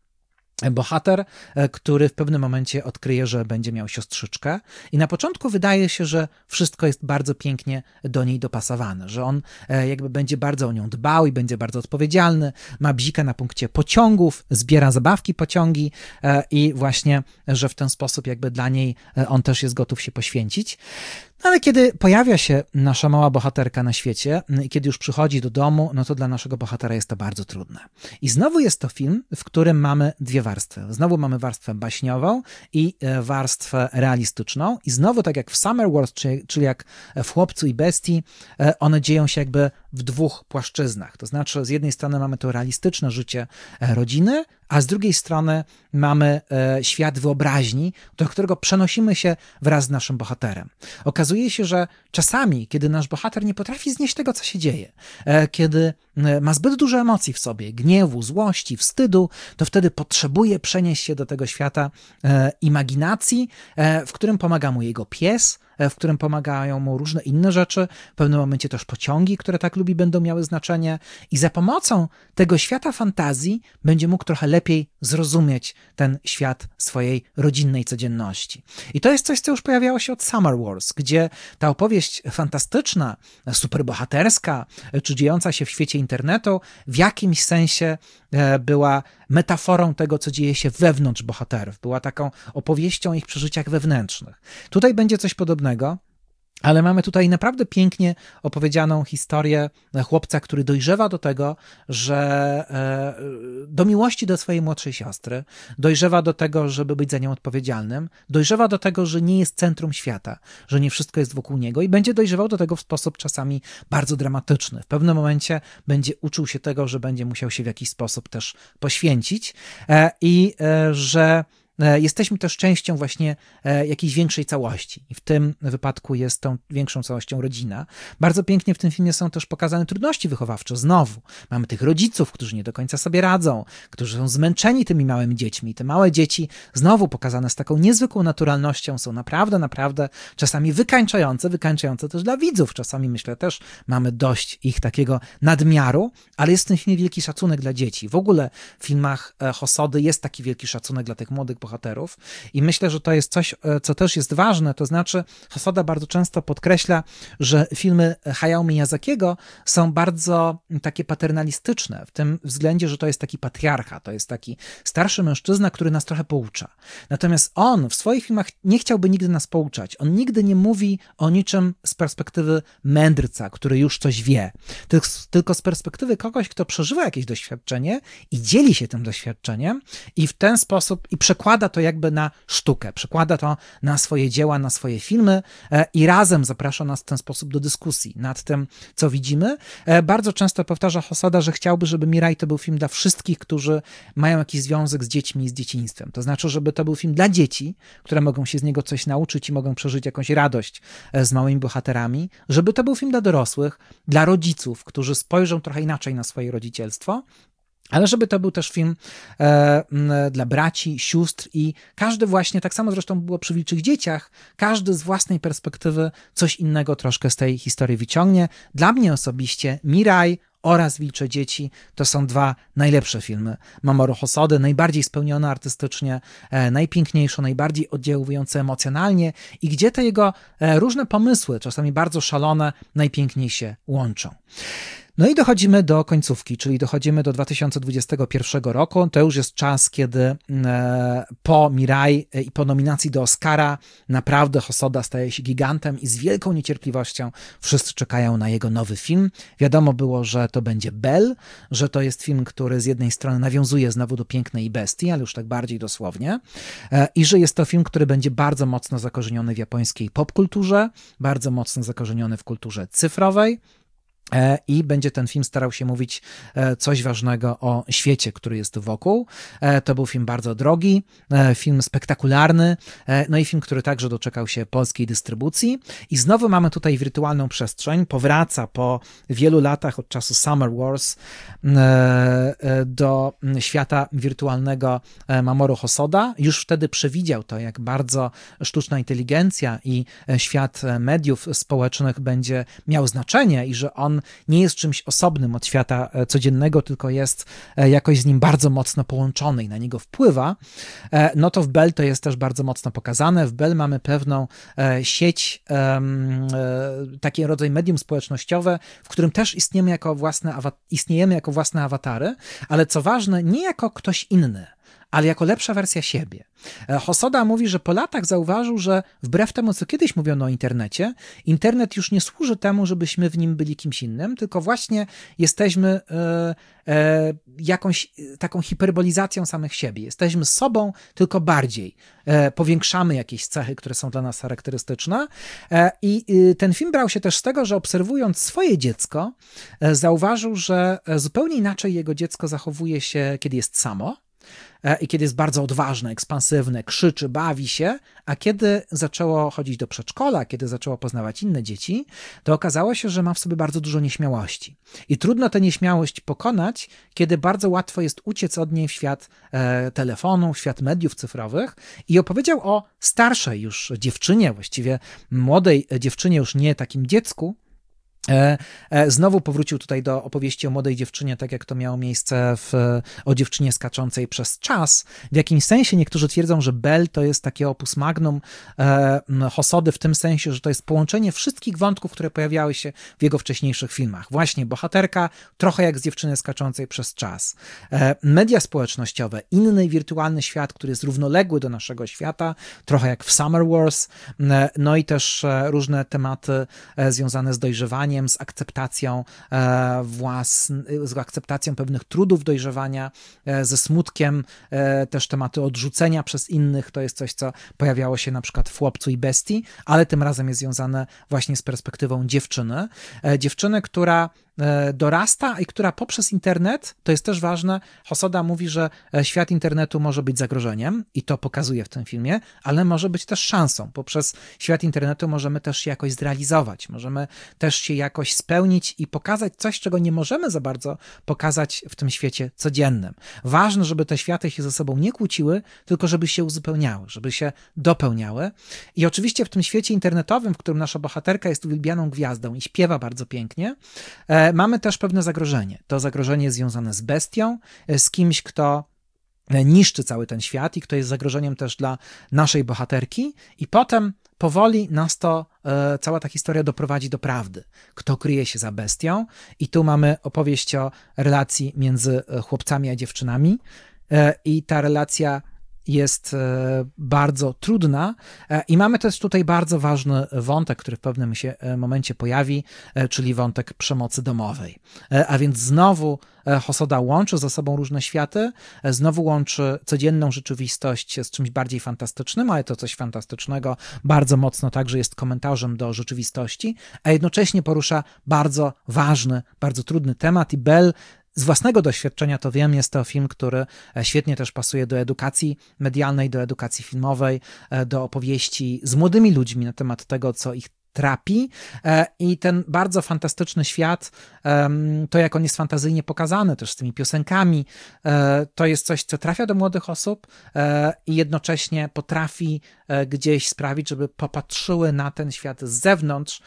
bohater, który w pewnym momencie odkryje, że będzie miał siostrzyczkę i na początku wydaje się, że wszystko jest bardzo pięknie do niej dopasowane, że on jakby będzie bardzo o nią dbał i będzie bardzo odpowiedzialny, ma bzika na punkcie pociągów, zbiera zabawki pociągi i właśnie, że w ten sposób jakby dla niej on też jest gotów się poświęcić. No ale kiedy pojawia się nasza mała bohaterka na świecie i kiedy już przychodzi do domu, no to dla naszego bohatera jest to bardzo trudne. I znowu jest to film, w którym mamy dwie warstwy. Znowu mamy warstwę baśniową i warstwę realistyczną i znowu tak jak w Summer Wars, czyli jak w Chłopcu i Bestii, one dzieją się jakby w dwóch płaszczyznach. To znaczy z jednej strony mamy to realistyczne życie rodziny, a z drugiej strony mamy świat wyobraźni, do którego przenosimy się wraz z naszym bohaterem. Okazuje się, że czasami, kiedy nasz bohater nie potrafi znieść tego, co się dzieje, kiedy ma zbyt dużo emocji w sobie, gniewu, złości, wstydu, to wtedy potrzebuje przenieść się do tego świata imaginacji, w którym pomaga mu jego pies, w którym pomagają mu różne inne rzeczy, w pewnym momencie też pociągi, które tak lubi, będą miały znaczenie i za pomocą tego świata fantazji będzie mógł trochę lepiej zrozumieć ten świat swojej rodzinnej codzienności. I to jest coś, co już pojawiało się od Summer Wars, gdzie ta opowieść fantastyczna, superbohaterska, czy dziejąca się w świecie internetu, w jakimś sensie była metaforą tego, co dzieje się wewnątrz bohaterów. Była taką opowieścią o ich przeżyciach wewnętrznych. Tutaj będzie coś podobnego, ale mamy tutaj naprawdę pięknie opowiedzianą historię chłopca, który dojrzewa do tego, że do miłości do swojej młodszej siostry, dojrzewa do tego, żeby być za nią odpowiedzialnym, dojrzewa do tego, że nie jest centrum świata, że nie wszystko jest wokół niego i będzie dojrzewał do tego w sposób czasami bardzo dramatyczny. W pewnym momencie będzie uczył się tego, że będzie musiał się w jakiś sposób też poświęcić i że jesteśmy też częścią właśnie jakiejś większej całości. I w tym wypadku jest tą większą całością rodzina. Bardzo pięknie w tym filmie są też pokazane trudności wychowawcze. Znowu mamy tych rodziców, którzy nie do końca sobie radzą, którzy są zmęczeni tymi małymi dziećmi. Te małe dzieci znowu pokazane z taką niezwykłą naturalnością są naprawdę czasami wykańczające też dla widzów. Czasami myślę też mamy dość ich takiego nadmiaru, ale jest w tym filmie wielki szacunek dla dzieci. W ogóle w filmach Hosody jest taki wielki szacunek dla tych młodych bohaterów i myślę, że to jest coś, co też jest ważne, to znaczy Hosoda bardzo często podkreśla, że filmy Hayao Miyazakiego są bardzo takie paternalistyczne w tym względzie, że to jest taki patriarcha, to jest taki starszy mężczyzna, który nas trochę poucza. Natomiast on w swoich filmach nie chciałby nigdy nas pouczać. On nigdy nie mówi o niczym z perspektywy mędrca, który już coś wie, tylko z perspektywy kogoś, kto przeżywa jakieś doświadczenie i dzieli się tym doświadczeniem i w ten sposób i przekłada to jakby na sztukę, przekłada to na swoje dzieła, na swoje filmy i razem zaprasza nas w ten sposób do dyskusji nad tym, co widzimy. Bardzo często powtarza Hosoda, że chciałby, żeby Mirai to był film dla wszystkich, którzy mają jakiś związek z dziećmi i z dzieciństwem. To znaczy, żeby to był film dla dzieci, które mogą się z niego coś nauczyć i mogą przeżyć jakąś radość z małymi bohaterami, żeby to był film dla dorosłych, dla rodziców, którzy spojrzą trochę inaczej na swoje rodzicielstwo, ale żeby to był też film dla braci, sióstr i każdy właśnie, tak samo zresztą było przy Wilczych Dzieciach, każdy z własnej perspektywy coś innego troszkę z tej historii wyciągnie. Dla mnie osobiście Mirai oraz Wilcze Dzieci to są dwa najlepsze filmy Mamoru Hosody, najbardziej spełnione artystycznie, najpiękniejsze, najbardziej oddziałujące emocjonalnie i gdzie te jego różne pomysły, czasami bardzo szalone, najpiękniej się łączą. No i dochodzimy do końcówki, czyli dochodzimy do 2021 roku. To już jest czas, kiedy po Mirai i po nominacji do Oscara naprawdę Hosoda staje się gigantem i z wielką niecierpliwością wszyscy czekają na jego nowy film. Wiadomo było, że to będzie Belle, że to jest film, który z jednej strony nawiązuje znowu do Pięknej i Bestii, ale już tak bardziej dosłownie i że jest to film, który będzie bardzo mocno zakorzeniony w japońskiej popkulturze, bardzo mocno zakorzeniony w kulturze cyfrowej. I będzie ten film starał się mówić coś ważnego o świecie, który jest wokół. To był film bardzo drogi, film spektakularny, no i film, który także doczekał się polskiej dystrybucji. I znowu mamy tutaj wirtualną przestrzeń. Powraca po wielu latach od czasu Summer Wars do świata wirtualnego Mamoru Hosoda. Już wtedy przewidział to, jak bardzo sztuczna inteligencja i świat mediów społecznych będzie miał znaczenie i że on nie jest czymś osobnym od świata codziennego, tylko jest jakoś z nim bardzo mocno połączony i na niego wpływa, no to w Bell to jest też bardzo mocno pokazane. W Bell mamy pewną sieć, taki rodzaj medium społecznościowe, w którym też istniejemy jako własne awatary, ale co ważne, nie jako ktoś inny, ale jako lepsza wersja siebie. Hosoda mówi, że po latach zauważył, że wbrew temu, co kiedyś mówiono o internecie, internet już nie służy temu, żebyśmy w nim byli kimś innym, tylko właśnie jesteśmy jakąś taką hiperbolizacją samych siebie. Jesteśmy sobą, tylko bardziej. Powiększamy jakieś cechy, które są dla nas charakterystyczne. I ten film brał się też z tego, że obserwując swoje dziecko, zauważył, że zupełnie inaczej jego dziecko zachowuje się, kiedy jest samo, i kiedy jest bardzo odważne, ekspansywne, krzyczy, bawi się, a kiedy zaczęło chodzić do przedszkola, kiedy zaczęło poznawać inne dzieci, to okazało się, że ma w sobie bardzo dużo nieśmiałości. I trudno tę nieśmiałość pokonać, kiedy bardzo łatwo jest uciec od niej w świat telefonu, w świat mediów cyfrowych i opowiedział o starszej już dziewczynie, właściwie młodej dziewczynie, już nie takim dziecku. Znowu powrócił tutaj do opowieści o młodej dziewczynie, tak jak to miało miejsce o dziewczynie skaczącej przez czas. W jakimś sensie niektórzy twierdzą, że Bell to jest takie opus magnum Hosody w tym sensie, że to jest połączenie wszystkich wątków, które pojawiały się w jego wcześniejszych filmach. Właśnie bohaterka, trochę jak z dziewczyny skaczącej przez czas. Media społecznościowe, inny wirtualny świat, który jest równoległy do naszego świata, trochę jak w Summer Wars, no i też różne tematy związane z dojrzewaniem, z akceptacją z akceptacją pewnych trudów dojrzewania, ze smutkiem, też tematy odrzucenia przez innych, to jest coś, co pojawiało się na przykład w Chłopcu i Bestii, ale tym razem jest związane właśnie z perspektywą dziewczyny, która dorasta i która poprzez internet, to jest też ważne, Hosoda mówi, że świat internetu może być zagrożeniem i to pokazuje w tym filmie, ale może być też szansą. Poprzez świat internetu możemy też się jakoś zrealizować, możemy też się jakoś spełnić i pokazać coś, czego nie możemy za bardzo pokazać w tym świecie codziennym. Ważne, żeby te światy się ze sobą nie kłóciły, tylko żeby się uzupełniały, żeby się dopełniały. I oczywiście w tym świecie internetowym, w którym nasza bohaterka jest uwielbianą gwiazdą i śpiewa bardzo pięknie, mamy też pewne zagrożenie. To zagrożenie jest związane z bestią, z kimś, kto niszczy cały ten świat i kto jest zagrożeniem też dla naszej bohaterki i potem powoli nas cała ta historia doprowadzi do prawdy. Kto kryje się za bestią i tu mamy opowieść o relacji między chłopcami a dziewczynami i ta relacja jest bardzo trudna i mamy też tutaj bardzo ważny wątek, który w pewnym się momencie pojawi, czyli wątek przemocy domowej. A więc znowu Hosoda łączy ze sobą różne światy, znowu łączy codzienną rzeczywistość z czymś bardziej fantastycznym, ale to coś fantastycznego bardzo mocno także jest komentarzem do rzeczywistości, a jednocześnie porusza bardzo ważny, bardzo trudny temat i Bell z własnego doświadczenia to wiem, jest to film, który świetnie też pasuje do edukacji medialnej, do edukacji filmowej, do opowieści z młodymi ludźmi na temat tego, co ich trapi i ten bardzo fantastyczny świat, to jak on jest fantazyjnie pokazany też z tymi piosenkami, to jest coś, co trafia do młodych osób i jednocześnie potrafi gdzieś sprawić, żeby popatrzyły na ten świat z zewnątrz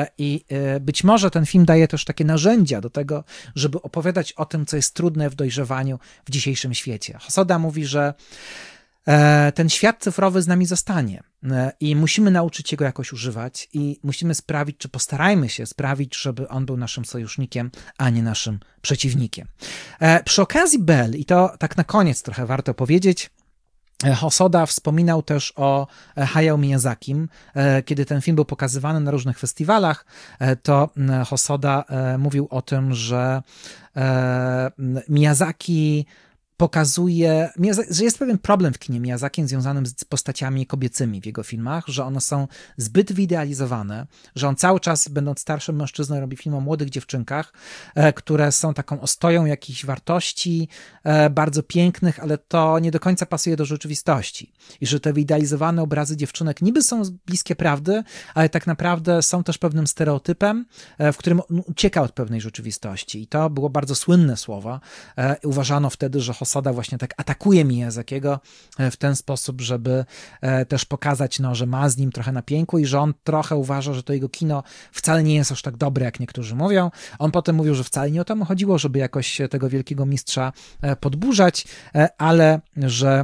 i być może ten film daje też takie narzędzia do tego, żeby opowiadać o tym, co jest trudne w dojrzewaniu w dzisiejszym świecie. Hosoda mówi, że ten świat cyfrowy z nami zostanie i musimy nauczyć się go jakoś używać i musimy sprawić, czy postarajmy się sprawić, żeby on był naszym sojusznikiem, a nie naszym przeciwnikiem. Przy okazji Bell, i to tak na koniec trochę warto powiedzieć, Hosoda wspominał też o Hayao Miyazakim. Kiedy ten film był pokazywany na różnych festiwalach, to Hosoda mówił o tym, że Miyazaki pokazuje, że jest pewien problem w kinie Miyazakiem związanym z postaciami kobiecymi w jego filmach, że one są zbyt wyidealizowane, że on cały czas, będąc starszym mężczyzną, robi film o młodych dziewczynkach, które są taką ostoją jakichś wartości, bardzo pięknych, ale to nie do końca pasuje do rzeczywistości. I że te wyidealizowane obrazy dziewczynek niby są bliskie prawdy, ale tak naprawdę są też pewnym stereotypem, w którym ucieka od pewnej rzeczywistości. I to było bardzo słynne słowo. Uważano wtedy, że Hosoda właśnie tak atakuje Miyazakiego w ten sposób, żeby też pokazać, że ma z nim trochę na pięku i że on trochę uważa, że to jego kino wcale nie jest aż tak dobre, jak niektórzy mówią. On potem mówił, że wcale nie o to mu chodziło, żeby jakoś tego wielkiego mistrza podburzać, ale że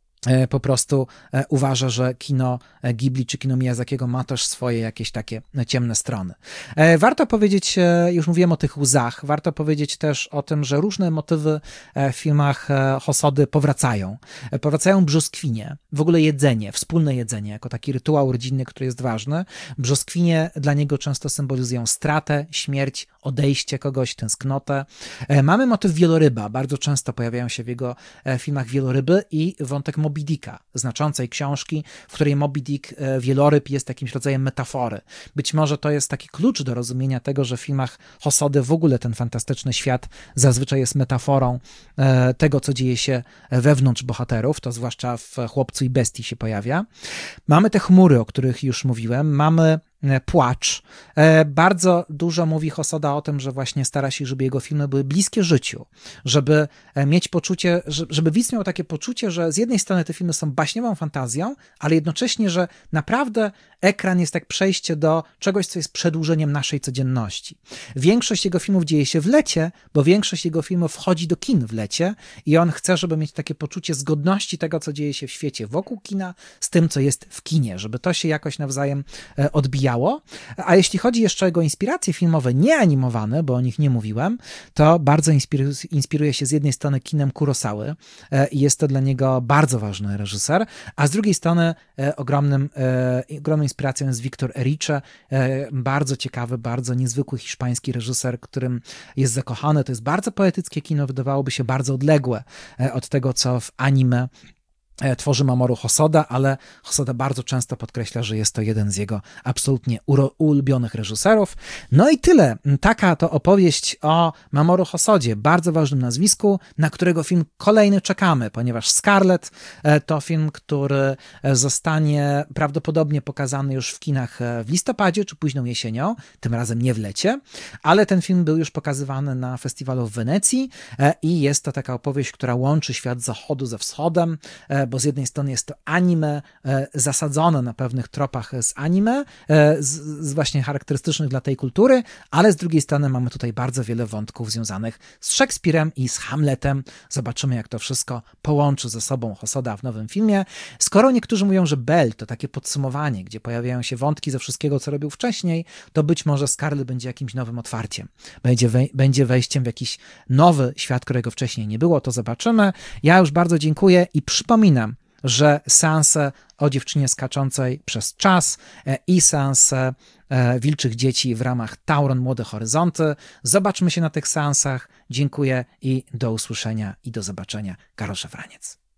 po prostu uważa, że kino Ghibli czy kino Miyazakiego ma też swoje jakieś takie ciemne strony. Warto powiedzieć, już mówiłem o tych łzach, warto powiedzieć też o tym, że różne motywy w filmach Hosody powracają. Powracają brzoskwinie, w ogóle jedzenie, wspólne jedzenie, jako taki rytuał rodzinny, który jest ważny. Brzoskwinie dla niego często symbolizują stratę, śmierć, odejście kogoś, tęsknotę. Mamy motyw wieloryba, bardzo często pojawiają się w jego filmach wieloryby i wątek Moby Dicka, znaczącej książki, w której Moby Dick, wieloryb, jest jakimś rodzajem metafory. Być może to jest taki klucz do rozumienia tego, że w filmach Hosody w ogóle ten fantastyczny świat zazwyczaj jest metaforą tego, co dzieje się wewnątrz bohaterów, to zwłaszcza w Chłopcu i Bestii się pojawia. Mamy te chmury, o których już mówiłem, mamy płacz. Bardzo dużo mówi Hosoda o tym, że właśnie stara się, żeby jego filmy były bliskie życiu, żeby mieć poczucie, żeby widz miał takie poczucie, że z jednej strony te filmy są baśniową fantazją, ale jednocześnie, że naprawdę ekran jest jak przejście do czegoś, co jest przedłużeniem naszej codzienności. Większość jego filmów dzieje się w lecie, bo większość jego filmów wchodzi do kin w lecie i on chce, żeby mieć takie poczucie zgodności tego, co dzieje się w świecie wokół kina, z tym, co jest w kinie, żeby to się jakoś nawzajem odbijało. A jeśli chodzi jeszcze o jego inspiracje filmowe nieanimowane, bo o nich nie mówiłem, to bardzo inspiruje się z jednej strony kinem Kurosawy i jest to dla niego bardzo ważny reżyser, a z drugiej strony ogromną inspiracją jest Victor Erice, bardzo ciekawy, bardzo niezwykły hiszpański reżyser, którym jest zakochany. To jest bardzo poetyckie kino, wydawałoby się bardzo odległe od tego, co w anime tworzy Mamoru Hosoda, ale Hosoda bardzo często podkreśla, że jest to jeden z jego absolutnie ulubionych reżyserów. No i tyle. Taka to opowieść o Mamoru Hosodzie, bardzo ważnym nazwisku, na którego film kolejny czekamy, ponieważ Scarlet to film, który zostanie prawdopodobnie pokazany już w kinach w listopadzie czy późną jesienią, tym razem nie w lecie, ale ten film był już pokazywany na festiwalu w Wenecji i jest to taka opowieść, która łączy świat zachodu ze wschodem, bo z jednej strony jest to anime zasadzone na pewnych tropach z anime, z właśnie charakterystycznych dla tej kultury, ale z drugiej strony mamy tutaj bardzo wiele wątków związanych z Szekspirem i z Hamletem. Zobaczymy, jak to wszystko połączy ze sobą Hosoda w nowym filmie. Skoro niektórzy mówią, że Belle to takie podsumowanie, gdzie pojawiają się wątki ze wszystkiego, co robił wcześniej, to być może Scarlet będzie jakimś nowym otwarciem. Będzie wejściem w jakiś nowy świat, którego wcześniej nie było, to zobaczymy. Ja już bardzo dziękuję i przypominam, że seanse o dziewczynie skaczącej przez czas i seanse Wilczych Dzieci w ramach Tauron Młode Horyzonty. Zobaczmy się na tych seansach. Dziękuję i do usłyszenia i do zobaczenia. Karol Szafraniec.